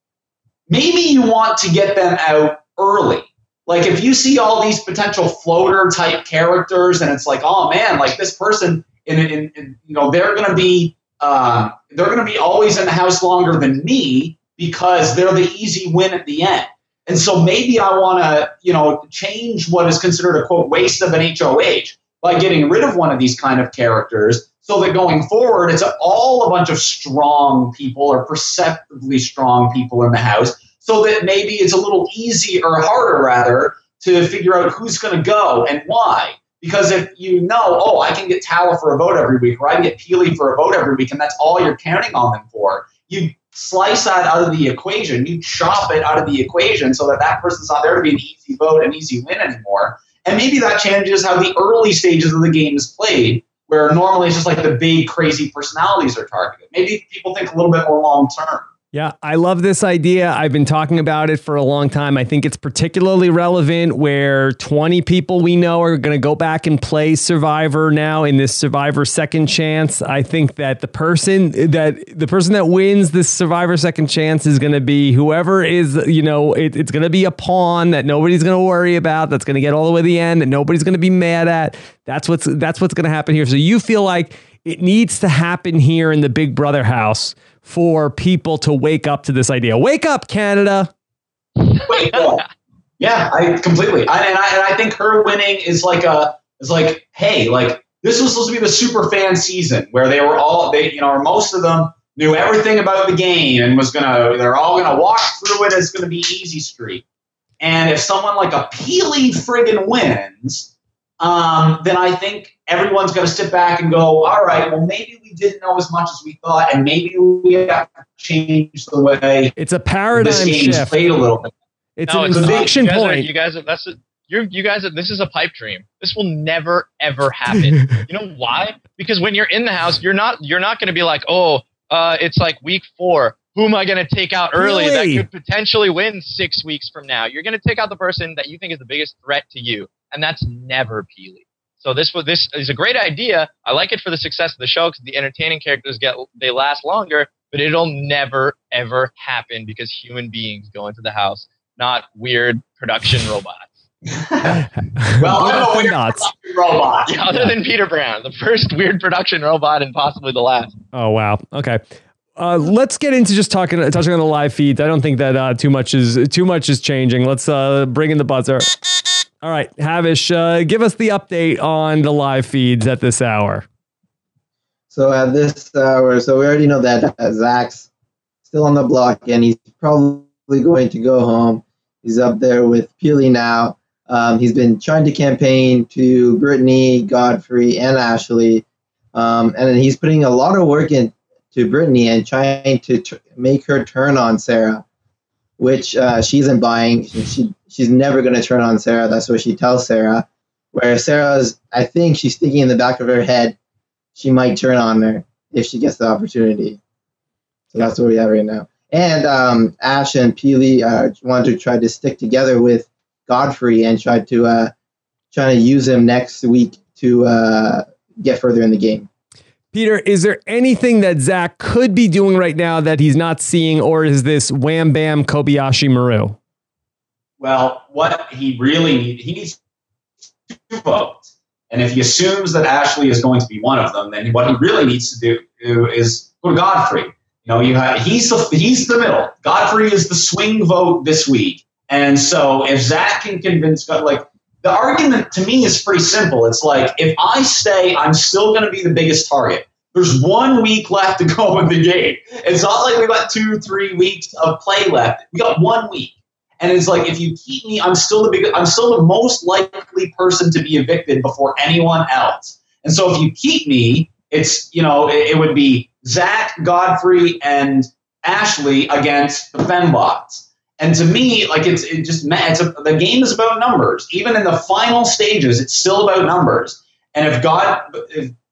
maybe you want to get them out early. Like if you see all these potential floater type characters and it's like, oh man, like this person, in, in, in you know, they're going to be, um, they're going to be always in the house longer than me because they're the easy win at the end. And so maybe I want to, you know, change what is considered a, quote, waste of an H O H by getting rid of one of these kind of characters so that going forward, it's all a bunch of strong people or perceptively strong people in the house so that maybe it's a little easier or harder, rather, to figure out who's going to go and why. Because if you know, oh, I can get Tala for a vote every week or I can get Peely for a vote every week and that's all you're counting on them for, you slice that out of the equation. You chop it out of the equation so that that person's not there to be an easy vote, an easy win anymore. And maybe that changes how the early stages of the game is played, where normally it's just like the big, crazy personalities are targeted. Maybe people think a little bit more long term. Yeah, I love this idea. I've been talking about it for a long time. I think it's particularly relevant where twenty people we know are going to go back and play Survivor now in this Survivor Second Chance. I think that the person that the person that wins this Survivor Second Chance is going to be whoever is, you know, it, it's going to be a pawn that nobody's going to worry about, that's going to get all the way to the end, that nobody's going to be mad at. That's what's that's what's going to happen here. So you feel like it needs to happen here in the Big Brother house for people to wake up to this idea. Wake up, Canada. Wake up. Yeah, I completely. I, and I and I think her winning is like a is like, hey, like this was supposed to be the super fan season where they were all they you know, or most of them knew everything about the game and was gonna they're all gonna walk through it. It's gonna be easy street. And if someone like a Peely friggin' wins, um, then I think everyone's going to sit back and go, all right, well, maybe we didn't know as much as we thought, and maybe we have to change the way it's a paradigm this game's shift. played a little bit. It's no, an it's inflection you point. Are, you guys, are, that's a, you're, you guys, are, this is a pipe dream. This will never ever happen. You know why? Because when you're in the house, you're not, you're not going to be like, oh, uh, it's like week four. Who am I going to take out early really? that could potentially win six weeks from now? You're going to take out the person that you think is the biggest threat to you, and that's never Peely. So this was this is a great idea. I like it for the success of the show because the entertaining characters get they last longer, but it'll never ever happen because human beings go into the house, not weird production robots. Well, I'm a weird production robot. Yeah, other yeah. than Peter Brown, the first weird production robot and possibly the last. Oh wow. Okay. Uh, let's get into just talking, touching on the live feeds. I don't think that uh, too much is too much is changing. Let's uh, bring in the buzzer. All right, Havish, uh, give us the update on the live feeds at this hour. So at this hour, so we already know that uh, Zach's still on the block, and he's probably going to go home. He's up there with Peely now. Um, he's been trying to campaign to Brittany, Godfrey, and Ashley, um, and then he's putting a lot of work in. to Brittany and trying to tr- make her turn on Sarah, which uh, she isn't buying. She, she She's never going to turn on Sarah. That's what she tells Sarah. Where Sarah's, I think she's thinking in the back of her head, she might turn on her if she gets the opportunity. So that's where we have right now. And um, Ash and Peely uh, want to try to stick together with Godfrey and try to uh, try to use him next week to uh, get further in the game. Peter, is there anything that Zach could be doing right now that he's not seeing, or is this wham bam Kobayashi Maru? Well, what he really needs, he needs two votes. And if he assumes that Ashley is going to be one of them, then what he really needs to do, do is go to Godfrey. You know, you have, he's the he's the middle. Godfrey is the swing vote this week. And so if Zach can convince, like, the argument to me is pretty simple. It's like, if I say I'm still going to be the biggest target, there's one week left to go in the game. It's not like we got two, three weeks of play left. We got one week. And it's like, if you keep me, I'm still the big, I'm still the most likely person to be evicted before anyone else. And so if you keep me, it's, you know, it, it would be Zach, Godfrey, and Ashley against the Fembots. And to me, like, it's it just it's a, the game is about numbers. Even in the final stages, it's still about numbers. And if God, if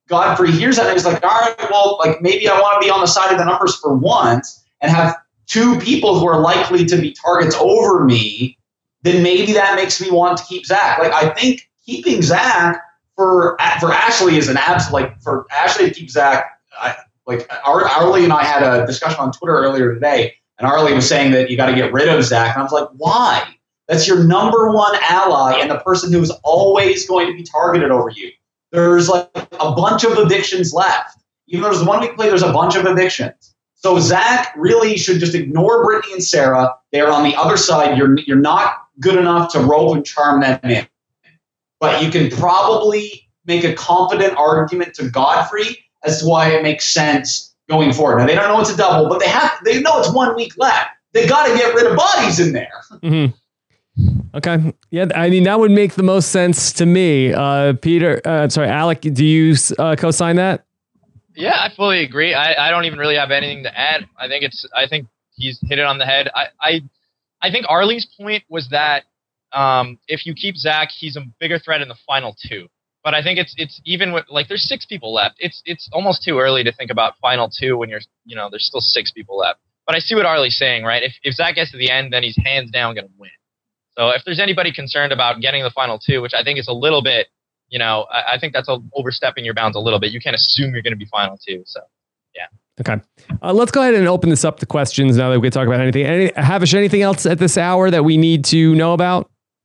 Godfrey hears that and he's like, all right, well, like maybe I want to be on the side of the numbers for once and have two people who are likely to be targets over me, then maybe that makes me want to keep Zach. Like, I think keeping Zach for for Ashley is an abs like for Ashley to keep Zach. I, like Ar- Arlie and I had a discussion on Twitter earlier today, and Arlie was saying that you got to get rid of Zach, and I was like, why? That's your number one ally and the person who's always going to be targeted over you. There's like a bunch of evictions left. Even though there's one week play, there's a bunch of evictions. So Zach really should just ignore Brittany and Sarah. They're on the other side. You're you're not good enough to rope and charm them in. But you can probably make a confident argument to Godfrey as to why it makes sense going forward. Now, they don't know it's a double, but they have they know it's one week left. They got to get rid of bodies in there. Mm-hmm. Okay. Yeah, I mean, that would make the most sense to me. Uh, Peter, uh, sorry, Alec, do you uh, co-sign that? Yeah, I fully agree. I, I don't even really have anything to add. I think it's. I think he's hit it on the head. I I, I think Arlie's point was that um, if you keep Zach, he's a bigger threat in the final two. But I think it's it's even with like there's six people left. It's it's almost too early to think about final two when you're you know there's still six people left. But I see what Arlie's saying, right? If if Zach gets to the end, then he's hands down going to win. So if there's anybody concerned about getting the final two, which I think is a little bit, you know, I, I think that's a, overstepping your bounds a little bit. You can't assume you're going to be final two. So, yeah. Okay. Uh, let's go ahead and open this up to questions now that we can talk about anything. Any, Havish, anything else at this hour that we need to know about?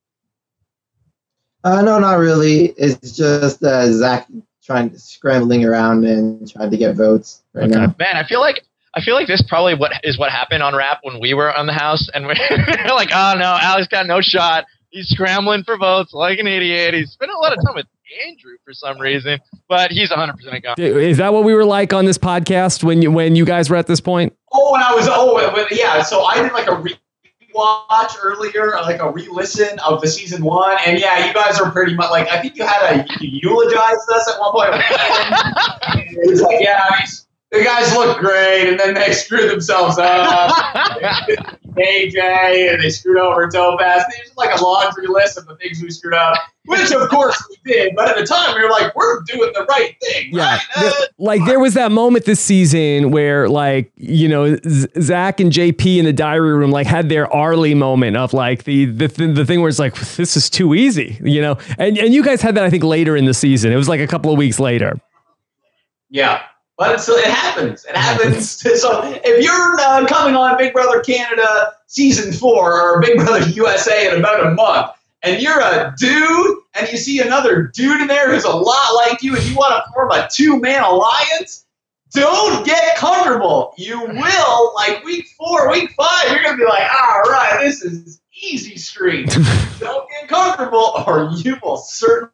Uh, no, not really. It's just uh, Zach trying to scrambling around and trying to get votes right okay. now. Man, I feel like I feel like this probably what is what happened on Rap when we were on the house, and we're like, oh no, Alex got no shot. He's scrambling for votes like an idiot. He's spending a lot of time with Andrew for some reason, but he's one hundred percent gone. Is that what we were like on this podcast when you when you guys were at this point? Oh, and I was oh, but yeah. So I did like a rewatch earlier, like a re-listen of the season one, and yeah, you guys are pretty much like I think you had a you eulogized us at one point. It was like, yeah, he's. The guys look great, and then they screw themselves up. A J, and they screwed over Topaz. There's like a laundry list of the things we screwed up, which of course we did. But at the time, we were like, we're doing the right thing. Yeah. Right? Uh, The, like there was that moment this season where like, you know, Z- Zach and J P in the diary room like had their Arlie moment of like the the, th- the thing where it's like, this is too easy, you know? And, and you guys had that, I think, later in the season. It was like a couple of weeks later. Yeah. But it's, it happens. It happens. So if you're uh, coming on Big Brother Canada season four or Big Brother U S A in about a month, and you're a dude, and you see another dude in there who's a lot like you, and you want to form a two-man alliance, don't get comfortable. You will, like week four, week five, you're going to be like, all right, this is easy street. Don't get comfortable, or you will certainly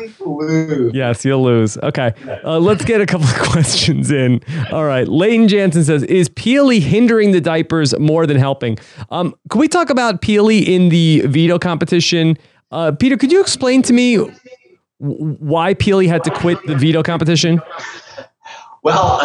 lose. Yes, you'll lose. Okay. Uh, let's get a couple of questions in. All right. Leighton Jansen says, is Peely hindering the diapers more than helping? Um, can we talk about Peely in the veto competition? Uh, Peter, could you explain to me w- why Peely had to quit the veto competition? Well,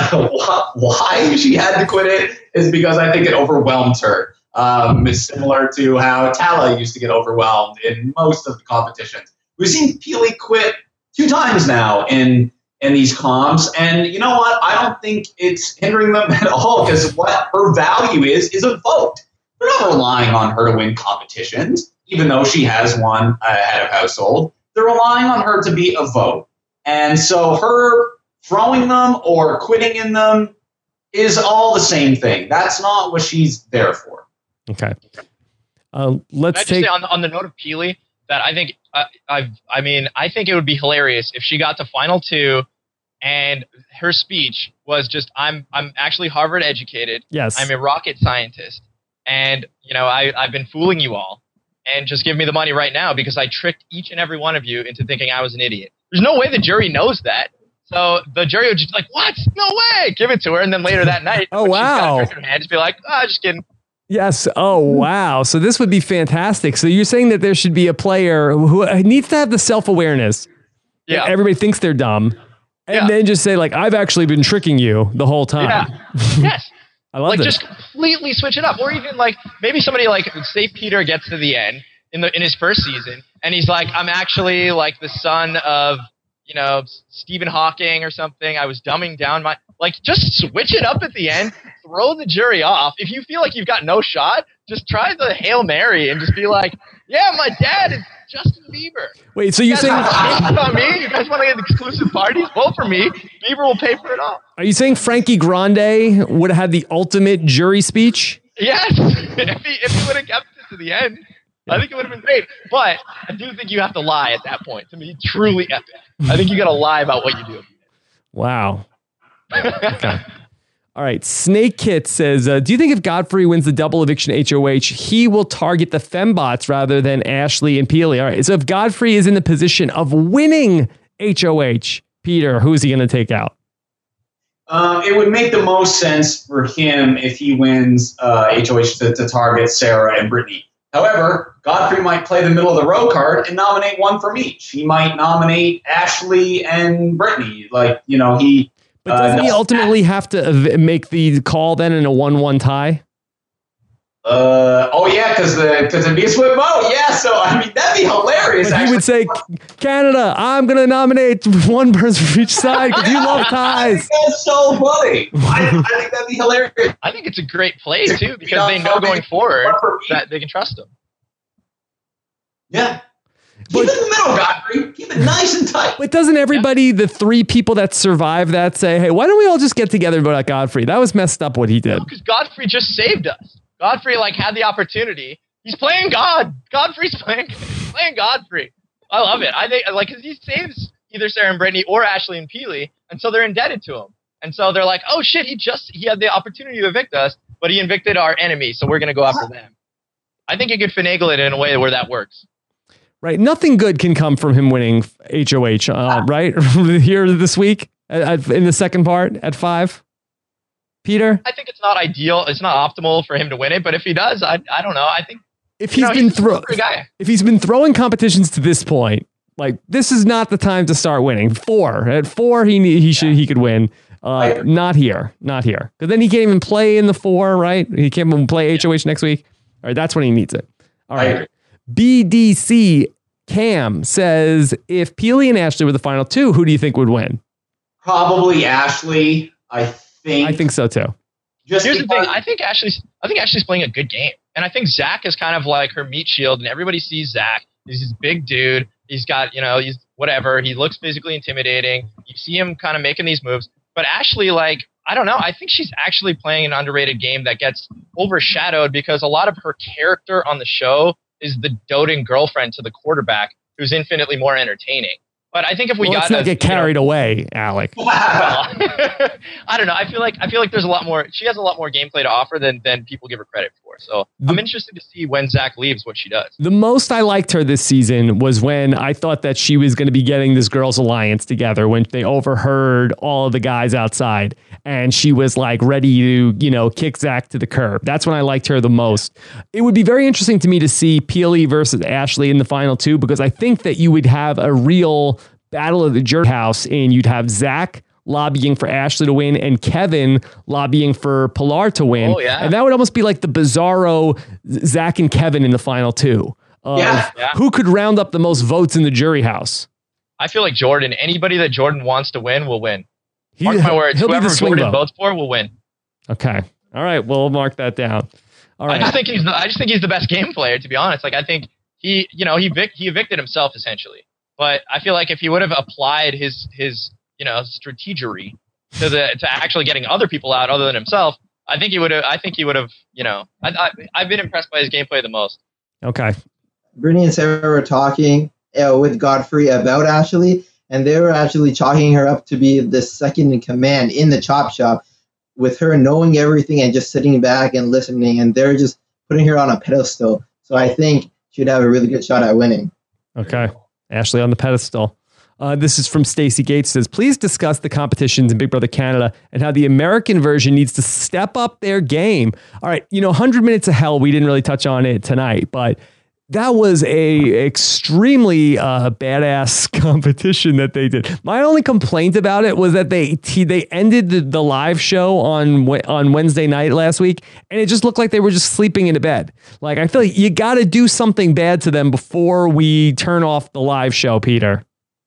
why she had to quit it is because I think it overwhelmed her. Um, it's similar to how Tala used to get overwhelmed in most of the competitions. We've seen Peely quit two times now in in these comps, and you know what? I don't think it's hindering them at all because what her value is is a vote. They're not relying on her to win competitions, even though she has won a head of household. They're relying on her to be a vote, and so her throwing them or quitting in them is all the same thing. That's not what she's there for. Okay. Uh, let's Can I just take say on the, on the note of Peely that I think I I've, I mean I think it would be hilarious if she got to final two and her speech was just I'm I'm actually Harvard educated. Yes. I'm a rocket scientist, and you know I I've been fooling you all, and just give me the money right now because I tricked each and every one of you into thinking I was an idiot. There's no way the jury knows that. So the jury would just be like, what? No way! Give it to her, and then later that night, Oh, when wow. she's got a drink in her hand, just be like, ah, oh, just kidding. Yes. Oh, wow. So this would be fantastic. So you're saying that there should be a player who needs to have the self-awareness. Yeah. That everybody thinks they're dumb. And Yeah. then just say, like, I've actually been tricking you the whole time. Yeah. Yes. I love like this. just completely switch it up, or even like maybe somebody like say Peter gets to the end in the in his first season, and he's like, I'm actually like the son of you know, Stephen Hawking or something. I was dumbing down my, like, just switch it up at the end, throw the jury off. If you feel like you've got no shot, just try the Hail Mary and just be like, yeah, my dad is Justin Bieber. Wait, so you're saying on me? You guys want to get exclusive parties? Vote for me. Bieber will pay for it all. Are you saying Frankie Grande would have had the ultimate jury speech? Yes. if he, if he would have kept it to the end, I think it would have been great. But I do think you have to lie at that point to be truly epic. I think you got to lie about what you do. Wow. Okay. All right. Snake Kit says, uh, do you think if Godfrey wins the double eviction H O H, he will target the fembots rather than Ashley and Peely? All right. So if Godfrey is in the position of winning H O H, Peter, who is he going to take out? Um, it would make the most sense for him if he wins uh, H O H to, to target Sarah and Brittany. However, Godfrey might play the middle of the road card and nominate one from each. He might nominate Ashley and Brittany. Like, you know, he... But doesn't uh, he ultimately have to ev- make the call then in a one one tie? Uh, oh, yeah, because the, because it'd be a split vote. Yeah, so, I mean, that'd be hilarious. But he would say, Canada, I'm going to nominate one person for each side because you love ties. I think that's so funny. I, I think that'd be hilarious. I think it's a great play, too, because they know going forward that they can trust him. Yeah. Keep but, it in the middle, Godfrey. Keep it nice and tight. But doesn't everybody, yeah. the three people that survive that, say, hey, why don't we all just get together and vote out Godfrey? That was messed up what he did. Because no, Godfrey just saved us. Godfrey, like, had the opportunity. He's playing God. Godfrey's playing, he's playing Godfrey. I love it. I think, like, because he saves either Sarah and Brittany or Ashley and Peely, and so they're indebted to him. And so they're like, oh, shit, he just, he had the opportunity to evict us, but he evicted our enemy, so we're going to go after them. I think you could finagle it in a way where that works. Right. Nothing good can come from him winning H O H, uh, right? Here this week at, at, in the second part at five. Peter? I think it's not ideal. It's not optimal for him to win it, but if he does, I I don't know. I think if he's know, been throwing if he's been throwing competitions to this point, like this is not the time to start winning. Four at four, he he should he could win. Uh, not here, not here. Because then he can't even play in the four, right? He can't even play H O H next week. All right, that's when he needs it. All right. B D C Cam says, if Peely and Ashley were the final two, who do you think would win? Probably Ashley. I think. I think so too. Just Here's the thing. I think Ashley's. I think Ashley's playing a good game, and I think Zach is kind of like her meat shield, and everybody sees Zach. He's this big dude. He's got, you know, he's whatever. He looks physically intimidating. You see him kind of making these moves, but Ashley, like, I don't know. I think she's actually playing an underrated game that gets overshadowed because a lot of her character on the show is the doting girlfriend to the quarterback who's infinitely more entertaining. But I think if we well, got let's not get carried know, away, Alec. Well, I don't know. I feel like I feel like there's a lot more. She has a lot more gameplay to offer than than people give her credit for. So the, I'm interested to see when Zach leaves what she does. The most I liked her this season was when I thought that she was going to be getting this girls' alliance together when they overheard all of the guys outside and she was like ready to, you know, kick Zach to the curb. That's when I liked her the most. It would be very interesting to me to see Peely versus Ashley in the final two because I think that you would have a real battle of the jerk house and you'd have Zach lobbying for Ashley to win and Kevin lobbying for Pilar to win. Oh, yeah. And that would almost be like the bizarro Zach and Kevin in the final two. Of yeah. yeah. Who could round up the most votes in the jury house? I feel like Jordan, anybody that Jordan wants to win will win. He, mark my words, whoever Jordan vote. votes for will win. Okay. All right. We'll mark that down. All right. I just think he's the, I just think he's the best game player, to be honest. Like I think he, you know, he vic- he evicted himself essentially. But I feel like if he would have applied his his you know strategery to the to actually getting other people out other than himself, I think he would have. I think he would have. You know, I, I I've been impressed by his gameplay the most. Okay. Brittany and Sarah were talking uh, with Godfrey about Ashley, and they were actually chalking her up to be the second in command in the chop shop, with her knowing everything and just sitting back and listening, and they're just putting her on a pedestal. So I think she'd have a really good shot at winning. Okay. Ashley on the pedestal. Uh, this is from Stacey Gates. Says, please discuss the competitions in Big Brother Canada and how the American version needs to step up their game. All right. You know, one hundred Minutes of Hell, we didn't really touch on it tonight, but that was a extremely uh, badass competition that they did. My only complaint about it was that they they ended the, the live show on on Wednesday night last week, and it just looked like they were just sleeping in a bed. Like, I feel like you got to do something bad to them before we turn off the live show, Peter.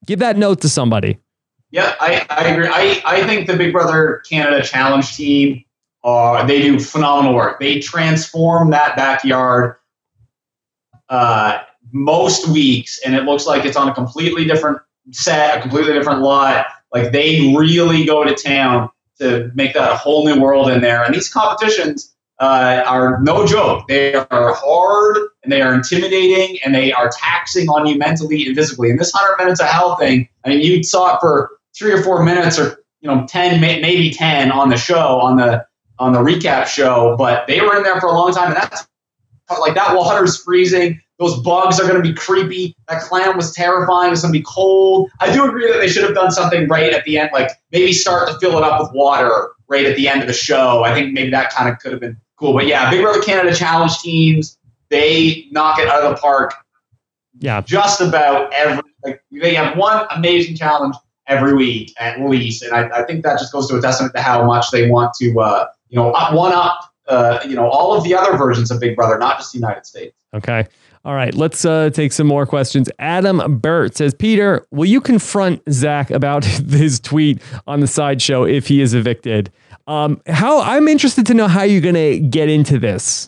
Give that note to somebody. Yeah, I, I agree. I, I think the Big Brother Canada Challenge team, uh, they do phenomenal work. They transform that backyard uh, most weeks, and it looks like it's on a completely different set, a completely different lot. Like, they really go to town to make that a whole new world in there. And these competitions uh, are no joke. They are hard, and they are intimidating, and they are taxing on you mentally and physically. And this one hundred minutes of hell thing, I mean, you saw it for three or four minutes or, you know, ten, maybe ten on the show, on the on the recap show, but they were in there for a long time, and that's like, that water's freezing. Those bugs are going to be creepy. That clam was terrifying. It's going to be cold. I do agree that they should have done something right at the end, like maybe start to fill it up with water right at the end of the show. I think maybe that kind of could have been cool. But yeah, Big Brother Canada Challenge teams, they knock it out of the park. Yeah, just about every. Like, they have one amazing challenge every week at least, and I, I think that just goes to a testament to how much they want to, uh, you know, up, one up, uh, you know, all of the other versions of Big Brother, not just the United States. Okay. All right, let's uh, take some more questions. Adam Burt says, Peter, will you confront Zach about his tweet on the sideshow if he is evicted? Um, how I'm interested to know how you're going to get into this.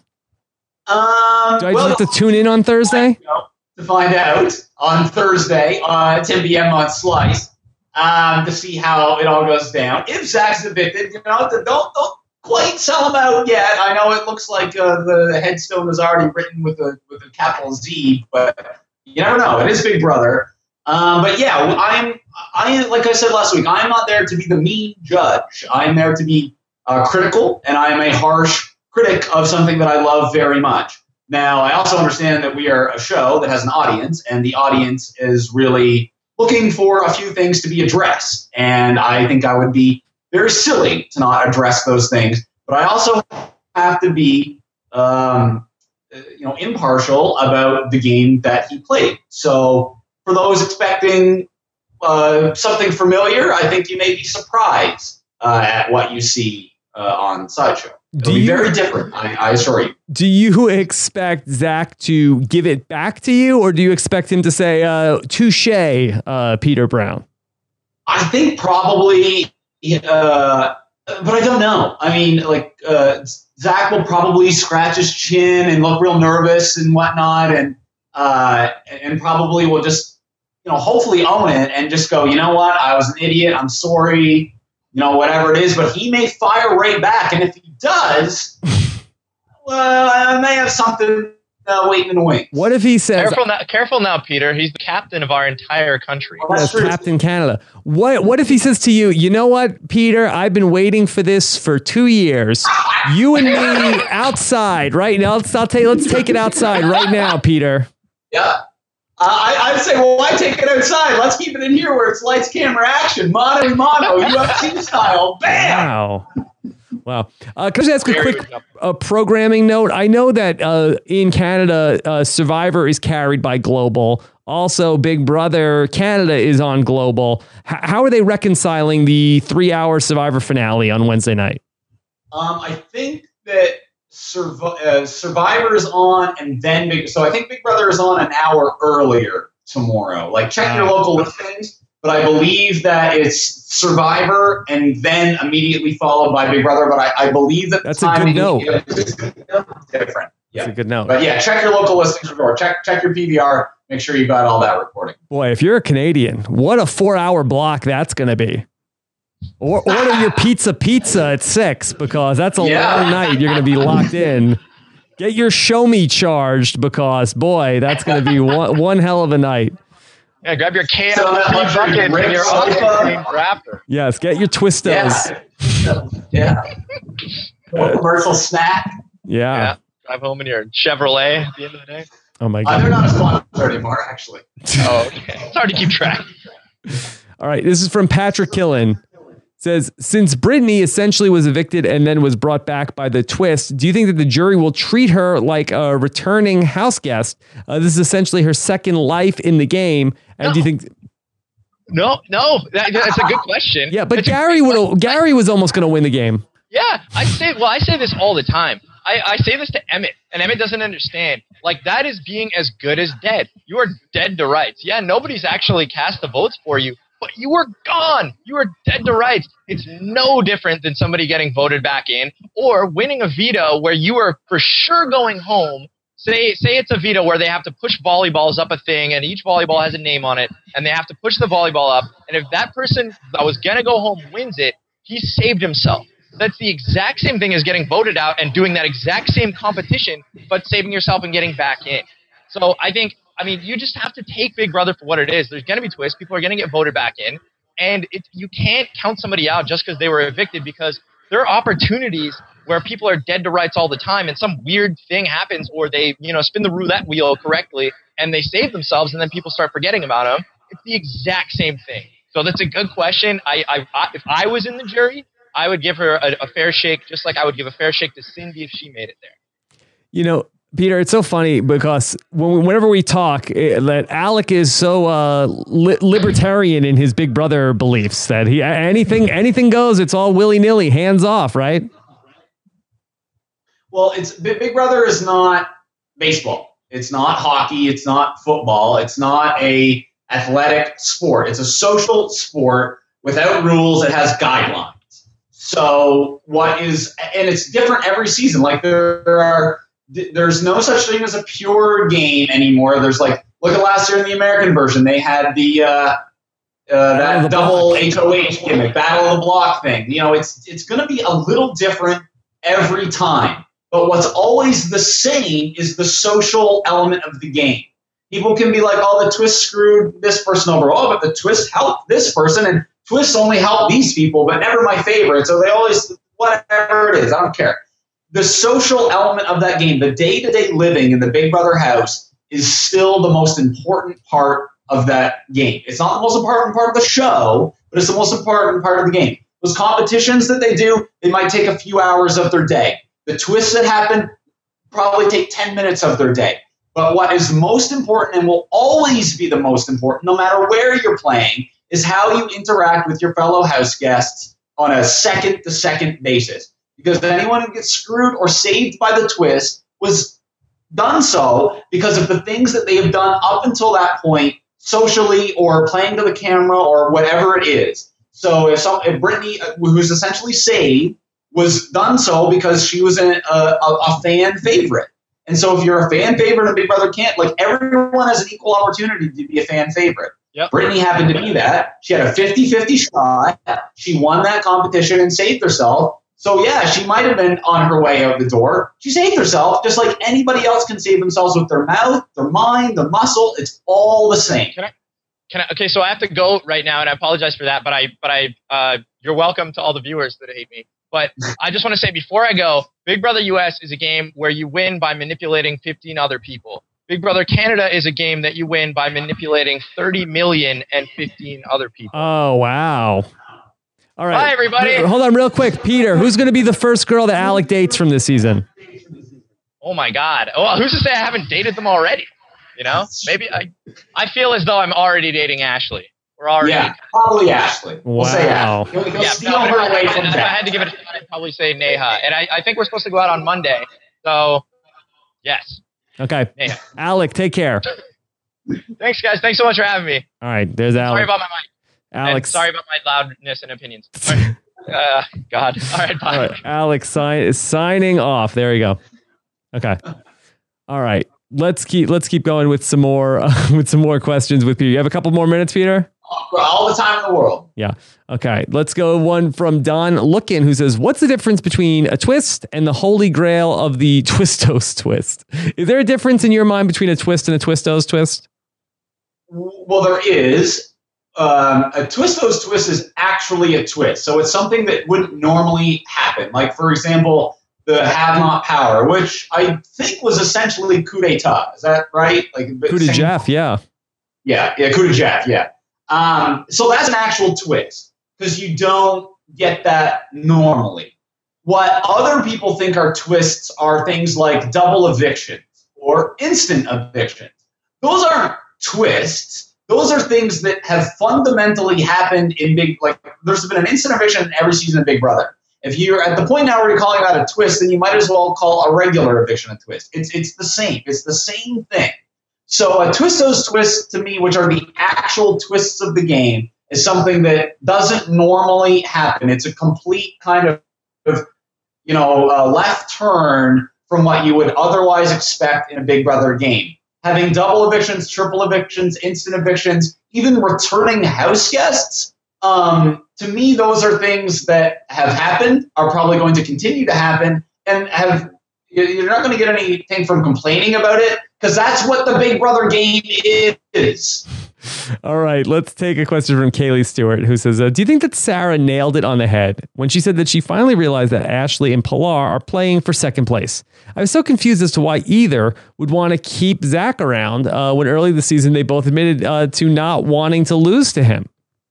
Um, Do I well, just have to tune in on Thursday? You know, to find out on Thursday uh, at ten p.m. on Slice um, to see how it all goes down. If Zach's evicted, you know, don't don't. quite sell him out yet. I know it looks like uh, the headstone is already written with a with a capital Z, but you never know. It is Big Brother. Um, but yeah, I'm I like I said last week, I'm not there to be the mean judge. I'm there to be uh, critical, and I am a harsh critic of something that I love very much. Now, I also understand that we are a show that has an audience, and the audience is really looking for a few things to be addressed. And I think I would be very silly to not address those things, but I also have to be, um, you know, impartial about the game that he played. So, for those expecting uh, something familiar, I think you may be surprised uh, at what you see uh, on Sideshow. It'll Do be you- very different, I, I assure you. Do you expect Zach to give it back to you, or do you expect him to say, uh, touche, uh, Peter Brown? I think probably. Uh, but I don't know. I mean, like, uh, Zach will probably scratch his chin and look real nervous and whatnot, and uh, and probably will just, you know, hopefully own it and just go, you know what, I was an idiot, I'm sorry, you know, whatever it is. But he may fire right back, and if he does, well, I may have something uh, waiting in the wings. What if he says, Careful now, careful now, Peter. He's the captain of our entire country. Well, that's Yes, true. Captain Canada. What What if he says to you, you know what, Peter, I've been waiting for this for two years. You and me outside right now. Let's I'll take let's take it outside right now, Peter. Yeah. Uh, I, I'd say, well, why take it outside? Let's keep it in here where it's lights, camera, action, mono, mono, U F C style. Bam! Wow. Wow. Uh, can I just ask a Very quick good. uh, programming note? I know that uh, in Canada, uh, Survivor is carried by Global. Also, Big Brother Canada is on Global. H- how are they reconciling the three-hour Survivor finale on Wednesday night? Um, I think that Surv- uh, Survivor is on, and then Big. So I think Big Brother is on an hour earlier tomorrow. Like, check your local listings, but I believe that it's Survivor and then immediately followed by Big Brother. But I, I believe that the That's a good timing note. is different. Yeah, That's a good note. but yeah, check your local listings or check check your P V R. Make sure you got all that reporting. Boy, if you're a Canadian, what a four-hour block that's going to be. Or order your pizza pizza at six, because that's a Yeah. long night. You're going to be locked in. Get your show me charged, because boy, that's going to be one, one hell of a night. Yeah, grab your K F C So that luxury bucket and rib your sofa. ice cream after. Yes, get your Twistos. Yeah. yeah. Commercial snack. Yeah. Yeah. Drive home in your Chevrolet at the end of the day. Oh my Uh, they're god. not a sponsor anymore, actually. Oh, okay. It's hard to keep track. All right, this is from Patrick Killen. Says, since Brittany essentially was evicted and then was brought back by the twist, do you think that the jury will treat her like a returning house guest? Uh, this is essentially her second life in the game. And No. do you think? No, no, that, that's a good question. Yeah, but It's a Gary great would. Gary was almost going to win the game. Yeah, I say. Well, I say this all the time. I, I say this to Emmett, and Emmett doesn't understand. Like, that is being as good as dead. You are dead to rights. Yeah, nobody's actually cast the votes for you, but you are gone. You are dead to rights. It's no different than somebody getting voted back in or winning a veto where you are for sure going home. Say, say it's a veto where they have to push volleyballs up a thing, and each volleyball has a name on it, and they have to push the volleyball up. And if that person that was going to go home wins it, he saved himself. That's the exact same thing as getting voted out and doing that exact same competition, but saving yourself and getting back in. So I think, I mean, you just have to take Big Brother for what it is. There's going to be twists. People are going to get voted back in. And it, you can't count somebody out just because they were evicted, because there are opportunities where people are dead to rights all the time and some weird thing happens, or they, you know, spin the roulette wheel correctly and they save themselves and then people start forgetting about them. It's the exact same thing. So that's a good question. I, I, I if I was in the jury, I would give her a, a fair shake, just like I would give a fair shake to Cindy if she made it there. You know, Peter, it's so funny because when we, whenever we talk, it, that Alec is so uh, li- libertarian in his Big Brother beliefs that he anything anything goes. It's all willy nilly, hands off, right? Well, it's Big Brother is not baseball. It's not hockey. It's not football. It's not a athletic sport. It's a social sport without rules. It has guidelines. So what is, and it's different every season. Like there are, there's no such thing as a pure game anymore. There's like, look at last year in the American version, they had the, uh, uh, that double H O H gimmick, Battle of the Block thing. You know, it's, it's going to be a little different every time. But what's always the same is the social element of the game. People can be like, oh, the twist screwed this person over. Oh, but the twist helped this person, and twists only help these people, but never my favorite. So they always, whatever it is, I don't care. The social element of that game, the day-to-day living in the Big Brother house, is still the most important part of that game. It's not the most important part of the show, but it's the most important part of the game. Those competitions that they do, it might take a few hours of their day. The twists that happen probably take ten minutes of their day. But what is most important and will always be the most important, no matter where you're playing, is how you interact with your fellow house guests on a second-to-second basis. Because anyone who gets screwed or saved by the twist was done so because of the things that they have done up until that point, socially or playing to the camera or whatever it is. So if, some, if Brittany, who's essentially saved, was done so because she was a, a, a fan favorite. And so if you're a fan favorite and Big Brother can't, like, everyone has an equal opportunity to be a fan favorite. Yep. Brittany happened to be that. She had a fifty-fifty shot. She won that competition and saved herself. So, yeah, she might have been on her way out the door. She saved herself just like anybody else can save themselves with their mouth, their mind, their muscle. It's all the same. Can I, can I, okay, so I have to go right now, and I apologize for that, but I, but I, uh, you're welcome to all the viewers that hate me. But I just want to say before I go, Big Brother U S is a game where you win by manipulating fifteen other people. Big Brother Canada is a game that you win by manipulating thirty million and fifteen other people. Oh, wow. All right. Bye, everybody. Hold on real quick. Peter, who's going to be the first girl that Alec dates from this season? Oh, my God. Oh, who's to say I haven't dated them already? You know, maybe I, I feel as though I'm already dating Ashley. We're already. Yeah, probably Ashley. We'll wow. say Ashley. He'll, he'll yeah, steal no, her I, away I, from if I had to give it a shot, I'd probably say Neha. And I, I think we're supposed to go out on Monday. So, yes. Okay. Neha. Alec, take care. Thanks, guys. Thanks so much for having me. All right. There's Alec. Sorry about my mic. Alex. And sorry about my loudness and opinions. uh, God. All right, bye. All right. Alex sign, is signing off. There you go. Okay. All right. Let's keep let's keep going with some more uh, with some more questions with Peter. You have a couple more minutes, Peter? All the time in the world. Yeah. Okay. Let's go one from Don Lookin, who says, what's the difference between a twist and the holy grail of the Twistos twist? Is there a difference in your mind between a twist and a Twistos twist? Well, there is. Um, a Twistos twist is actually a twist. So it's something that wouldn't normally happen. Like, for example, the have not power, which I think was essentially coup d'etat. Is that right? Like coup de Jeff, yeah. Yeah, yeah, coup de Jeff, yeah. Um, so that's an actual twist because you don't get that normally. What other people think are twists are things like double evictions or instant evictions. Those aren't twists. Those are things that have fundamentally happened in Big, like there's been an instant eviction in every season of Big Brother. If you're at the point now where you're calling that a twist, then you might as well call a regular eviction a twist. It's it's the same. It's the same thing. So a twistos twist to me, which are the actual twists of the game, is something that doesn't normally happen. It's a complete kind of, you know, uh, left turn from what you would otherwise expect in a Big Brother game. Having double evictions, triple evictions, instant evictions, even returning house guests. Um, to me, those are things that have happened, are probably going to continue to happen, and have you're not going to get anything from complaining about it, because that's what the Big Brother game is. All right, let's take a question from Kaylee Stewart, who says, uh, do you think that Sarah nailed it on the head when she said that she finally realized that Ashley and Pilar are playing for second place? I was so confused as to why either would want to keep Zach around uh, when early this season they both admitted uh, to not wanting to lose to him.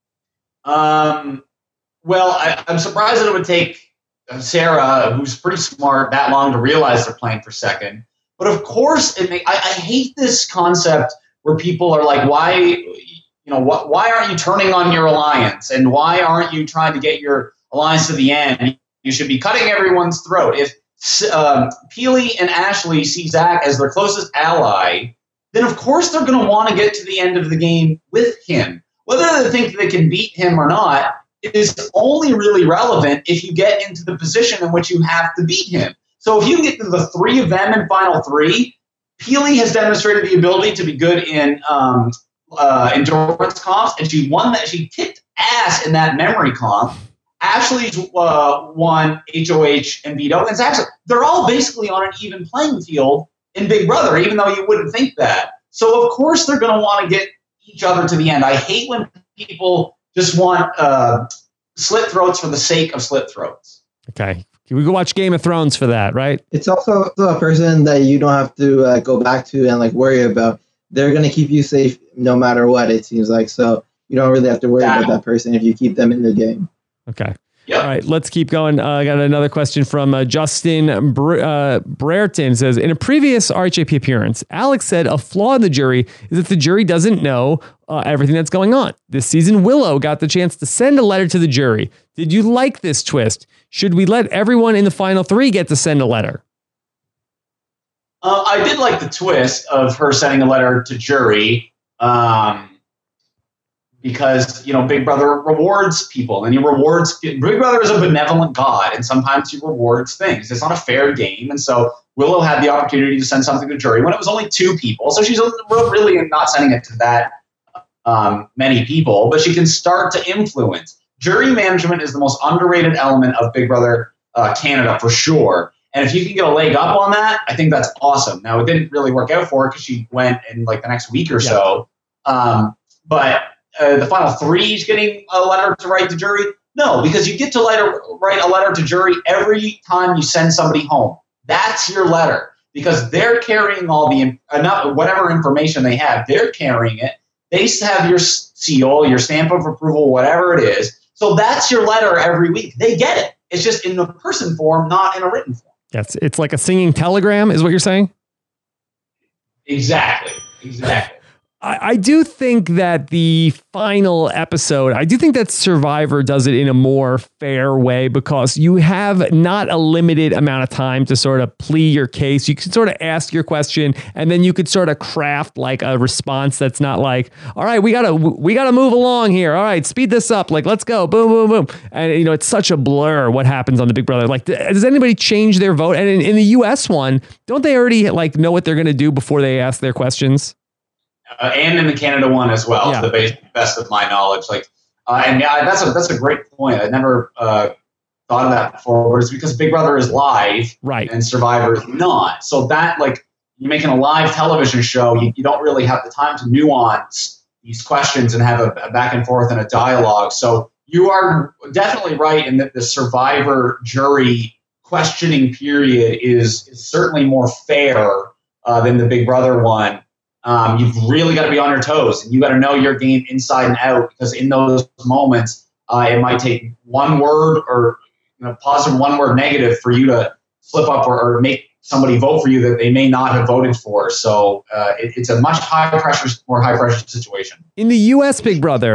Um, well, I, I'm surprised that it would take Sarah, who's pretty smart, that long to realize they're playing for second. But of course, it may, I, I hate this concept where people are like, why, you know, what, why aren't you turning on your alliance? And why aren't you trying to get your alliance to the end? You should be cutting everyone's throat. If um, Peely and Ashley see Zach as their closest ally, then of course they're going to want to get to the end of the game with him. Whether they think they can beat him or not is only really relevant if you get into the position in which you have to beat him. So if you get to the three of them in final three, Peely has demonstrated the ability to be good in um, uh, endurance comps, and she won that. She kicked ass in that memory comp. Ashley's uh, won H O H and veto, and actually they're all basically on an even playing field in Big Brother, even though you wouldn't think that. So of course they're going to want to get each other to the end. I hate when people just want uh, slit throats for the sake of slit throats. Okay. We go watch Game of Thrones for that, right? It's also a person that you don't have to uh, go back to and like worry about. They're going to keep you safe no matter what, it seems like. So you don't really have to worry yeah. about that person if you keep them in the game. Okay. Yep. All right, let's keep going. Uh, I got another question from uh, Justin Bre- uh, Brereton. It says, in a previous R H A P appearance, Alex said a flaw in the jury is that the jury doesn't know uh, everything that's going on. This season, Willow got the chance to send a letter to the jury. Did you like this twist? Should we let everyone in the final three get to send a letter? Uh, I did like the twist of her sending a letter to jury. Um, Because, you know, Big Brother rewards people, and he rewards, Big Brother is a benevolent God, and sometimes he rewards things. It's not a fair game. And so Willow had the opportunity to send something to jury when it was only two people. So she's really not sending it to that um, many people, but she can start to influence. Jury management is the most underrated element of Big Brother uh, Canada for sure. And if you can get a leg up on that, I think that's awesome. Now, it didn't really work out for her because she went in like the next week or yeah. so. Um, but Uh, the final three is getting a letter to write to jury? No, because you get to letter, write a letter to jury every time you send somebody home. That's your letter, because they're carrying all the enough, whatever information they have. They're carrying it. They have your seal, your stamp of approval, whatever it is. So that's your letter every week. They get it. It's just in the person form, not in a written form. Yes, it's like a singing telegram, is what you're saying? Exactly. Exactly. I, I do think that the final episode, I do think that Survivor does it in a more fair way, because you have not a limited amount of time to sort of plea your case. You can sort of ask your question, and then you could sort of craft like a response that's not like, all right, we gotta we gotta move along here. All right, speed this up. Like, let's go. Boom, boom, boom. And you know, it's such a blur what happens on the Big Brother. Like, does anybody change their vote? And in, in the U S one, don't they already like know what they're gonna do before they ask their questions? Uh, and in the Canada one as well, yeah. to the base, best of my knowledge. Like, uh, and yeah, that's a that's a great point. I never uh, thought of that before. But it's because Big Brother is live, right, and Survivor is not. So that, like, you're making a live television show, you, you don't really have the time to nuance these questions and have a, a back and forth and a dialogue. So you are definitely right in that the Survivor jury questioning period is, is certainly more fair uh, than the Big Brother one. Um, you've really got to be on your toes, and you got to know your game inside and out, because in those moments, uh, it might take one word or you know, positive, one word negative for you to slip up or, or make somebody vote for you that they may not have voted for. So uh, it, it's a much high pressure, more high pressure situation. In the U S Big Brother,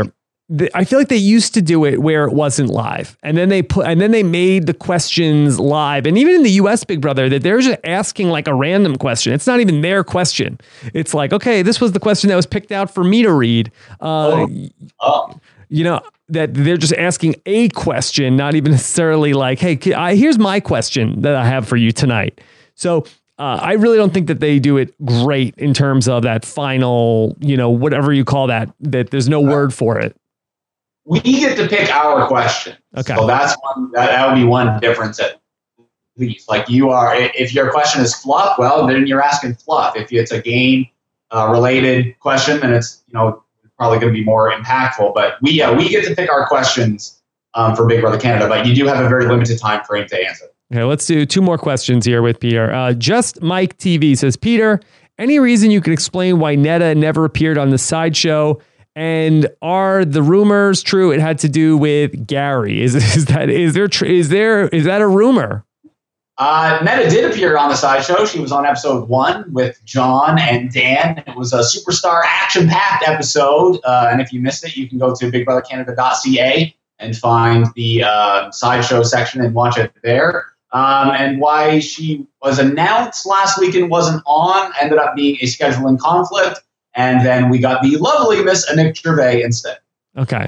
I feel like they used to do it where it wasn't live, and then they put, and then they made the questions live. And even in the U S Big Brother, that they're just asking like a random question. It's not even their question. It's like, okay, this was the question that was picked out for me to read. Uh, oh. Oh. You know, that they're just asking a question, not even necessarily like, hey, I, here's my question that I have for you tonight. So uh, I really don't think that they do it great in terms of that final, you know, whatever you call that, that there's no word for it. We get to pick our question. Okay. So that's one, that, that would be one difference at least. Like you are, if your question is fluff, well, then you're asking fluff. If it's a game uh, related question, then it's, you know, probably going to be more impactful. But we uh, we get to pick our questions um, for Big Brother Canada, but you do have a very limited time frame to answer. Okay, let's do two more questions here with Peter. Uh, Just Mike T V says, Peter, any reason you can explain why Netta never appeared on the sideshow? And are the rumors true? It had to do with Gary. Is is that is there is there is that a rumor? Uh, Netta did appear on the sideshow. She was on episode one with John and Dan. It was a superstar action-packed episode. Uh, and if you missed it, you can go to big brother canada dot c a and find the uh, sideshow section and watch it there. Um, and why she was announced last week and wasn't on ended up being a scheduling conflict. And then we got the lovely Miss Anik Gervais instead. Okay.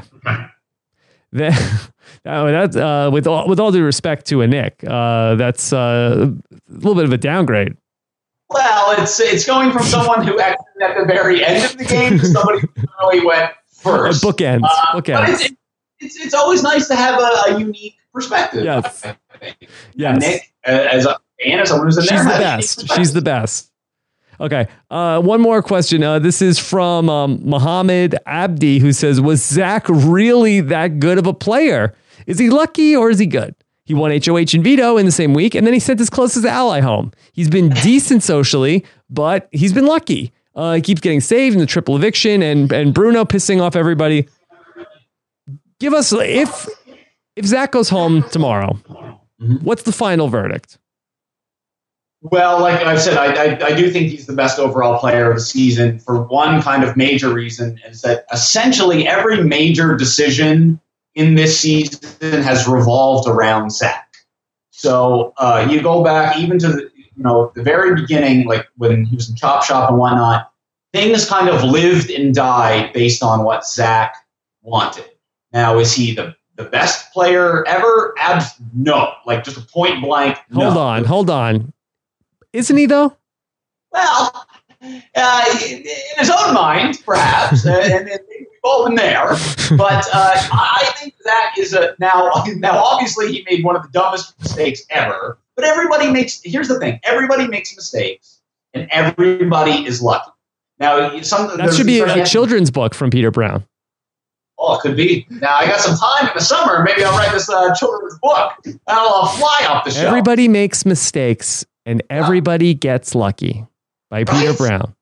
That, oh, that's uh, with all with all due respect to Anik, uh, that's uh, a little bit of a downgrade. Well, it's it's going from someone who acted at the very end of the game to somebody who really went first. Uh, bookends. Uh, bookends. But it's, it's it's always nice to have a, a unique perspective. Yes. I think. Yes. Nick, as a fan, as someone who's in She's there, the has best. She's the best. Okay. Uh, one more question. Uh, this is from um, Mohammed Abdi, who says, was Zach really that good of a player? Is he lucky or is he good? He won H O H and veto in the same week, and then he sent his closest ally home. He's been decent socially, but he's been lucky. Uh, he keeps getting saved in the triple eviction, and and Bruno pissing off everybody. Give us, if if Zach goes home tomorrow, mm-hmm. what's the final verdict? Well, like I said, I, I I do think he's the best overall player of the season for one kind of major reason, is that essentially every major decision in this season has revolved around Zach. So uh, you go back even to the, you know, the very beginning, like when he was in Chop Shop and whatnot, things kind of lived and died based on what Zach wanted. Now, is he the the best player ever? Abs- no, like just a point blank. Hold no. on, hold on. Isn't he though? Well, uh, in his own mind, perhaps, and, and we've all been there. But uh, I think that is a now. Now, obviously, he made one of the dumbest mistakes ever. But everybody makes. Here's the thing: everybody makes mistakes, and everybody is lucky. Now, some that should be a, a children's book from Peter Brown. Oh, it could be. Now, I got some time in the summer. Maybe I'll write this uh, children's book. I'll uh, fly off the shelf. Everybody makes mistakes. And everybody gets lucky by right? Peter Brown.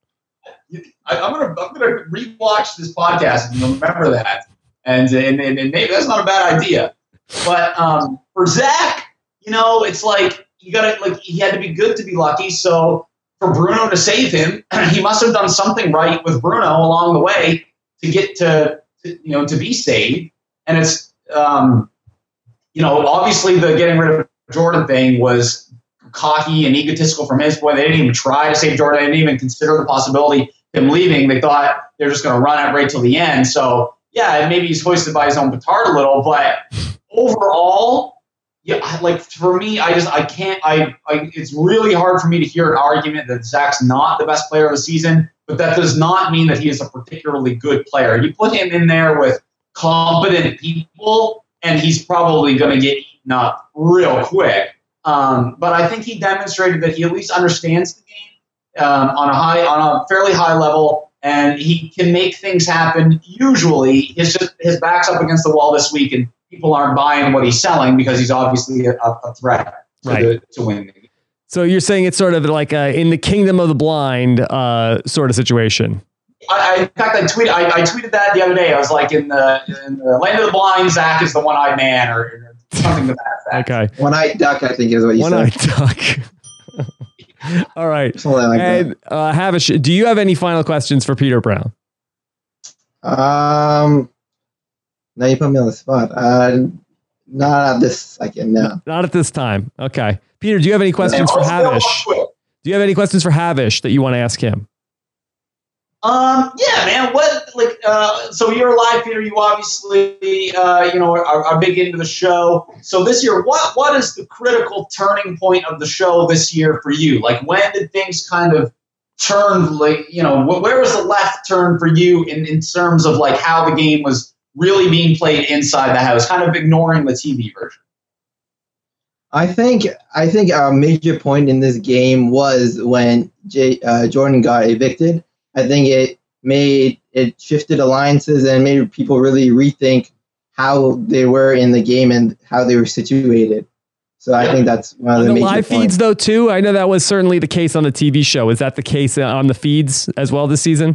I, I'm gonna I'm gonna rewatch this podcast and remember that. And and, and and maybe that's not a bad idea. But um, for Zach, you know, it's like you gotta like he had to be good to be lucky. So for Bruno to save him, he must have done something right with Bruno along the way to get to, to you know to be saved. And it's um, you know obviously the getting rid of Jordan thing was cocky and egotistical from his point. They didn't even try to save Jordan. They didn't even consider the possibility of him leaving. They thought they're just going to run it right till the end. So yeah, maybe he's hoisted by his own petard a little, but overall, yeah, like for me, I just I can't. I, I it's really hard for me to hear an argument that Zach's not the best player of the season, but that does not mean that he is a particularly good player. You put him in there with competent people, and he's probably going to get eaten up real quick. Um, but I think he demonstrated that he at least understands the game um, on a high, on a fairly high level, and he can make things happen. Usually, his just his back's up against the wall this week, and people aren't buying what he's selling because he's obviously a, a threat to, right. the, to win. So you're saying it's sort of like a in the kingdom of the blind uh, sort of situation. I, I, in fact, I tweeted I, I tweeted that the other day. I was like, in the, in the land of the blind, Zach is the one-eyed man, or, or something to that effect. Okay. One-eyed duck, I think, is what you One-eyed said. duck. All right. Something like and uh, Havish, do you have any final questions for Peter Brown? Um, Now you put me on the spot. Uh, not at this second, no. Not at this time. Okay. Peter, do you have any questions for Havish? Do you have any questions for Havish that you want to ask him? Um, yeah, man. What, like, uh, so you're live, Peter. You obviously, uh, you know, are, are big into the show. So this year, what, what is the critical turning point of the show this year for you? Like, when did things kind of turn, like, you know, where was the left turn for you in, in terms of, like, how the game was really being played inside the house, kind of ignoring the T V version? I think I think a major point in this game was when Jay, uh, Jordan got evicted. I think it made it shifted alliances and made people really rethink how they were in the game and how they were situated. So I think that's one of the, the major live points. feeds, though, too. I know that was certainly the case on the T V show. Is that the case on the feeds as well this season?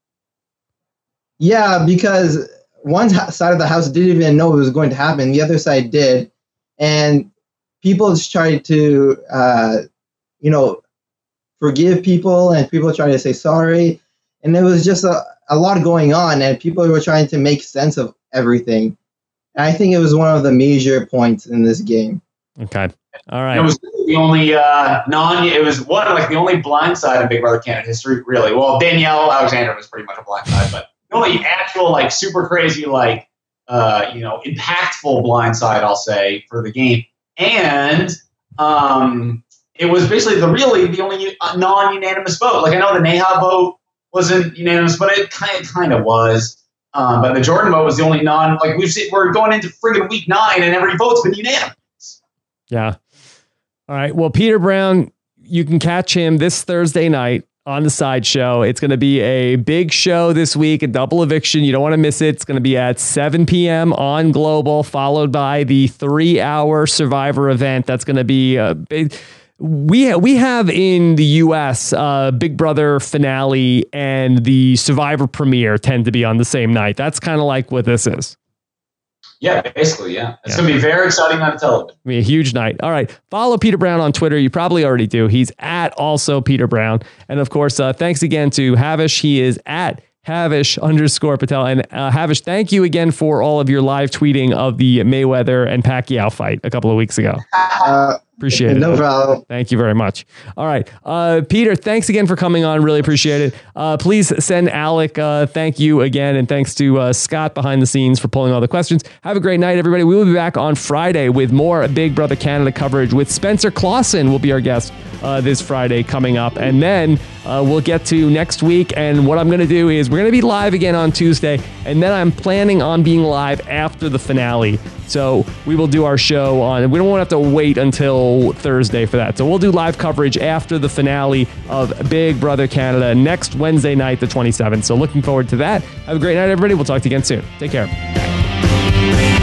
Yeah, because one side of the house didn't even know it was going to happen. The other side did, and people just tried to, uh, you know, forgive people, and people trying to say sorry. And it was just a, a lot going on, and people were trying to make sense of everything. And I think it was one of the major points in this game. Okay. All right. It was the only uh, non. It was one like the only blindside in Big Brother Canada history, really. Well, Danielle Alexander was pretty much a blindside, but the only actual like super crazy like uh, you know impactful blindside, I'll say, for the game. And um, it was basically the really the only non-unanimous vote. Like I know the Neha vote wasn't unanimous, but it kind of kind of was. Um, but the Jordan vote was the only non. Like we've seen, we're going into friggin' week nine, and every vote's been unanimous. Yeah. All right. Well, Peter Brown, you can catch him this Thursday night on the Sideshow. It's going to be a big show this week, a double eviction. You don't want to miss it. It's going to be at seven p.m. on Global, followed by the three-hour Survivor event. That's going to be a big. We we have in the U S uh, Big Brother finale and the Survivor premiere tend to be on the same night. That's kind of like what this is. Yeah, basically, yeah. It's Yeah. going to be very exciting on television. I mean, a huge night. All right. Follow Peter Brown on Twitter. You probably already do. He's at also Peter Brown. And of course, uh, thanks again to Havish. He is at Havish underscore Patel. And uh, Havish, thank you again for all of your live tweeting of the Mayweather and Pacquiao fight a couple of weeks ago. Uh, Appreciate no it. problem. Thank you very much. All right. Uh, Peter, thanks again for coming on. Really appreciate it. Uh, please send Alec uh, thank you again. And thanks to uh, Scott behind the scenes for pulling all the questions. Have a great night, everybody. We will be back on Friday with more Big Brother Canada coverage with Spencer Clausen will be our guest uh, this Friday coming up. And then uh, we'll get to next week. And what I'm going to do is we're going to be live again on Tuesday. And then I'm planning on being live after the finale. So we will do our show on, we don't want to have to wait until Thursday for that. So we'll do live coverage after the finale of Big Brother Canada next Wednesday night, the twenty-seventh. So looking forward to that. Have a great night, everybody. We'll talk to you again soon. Take care.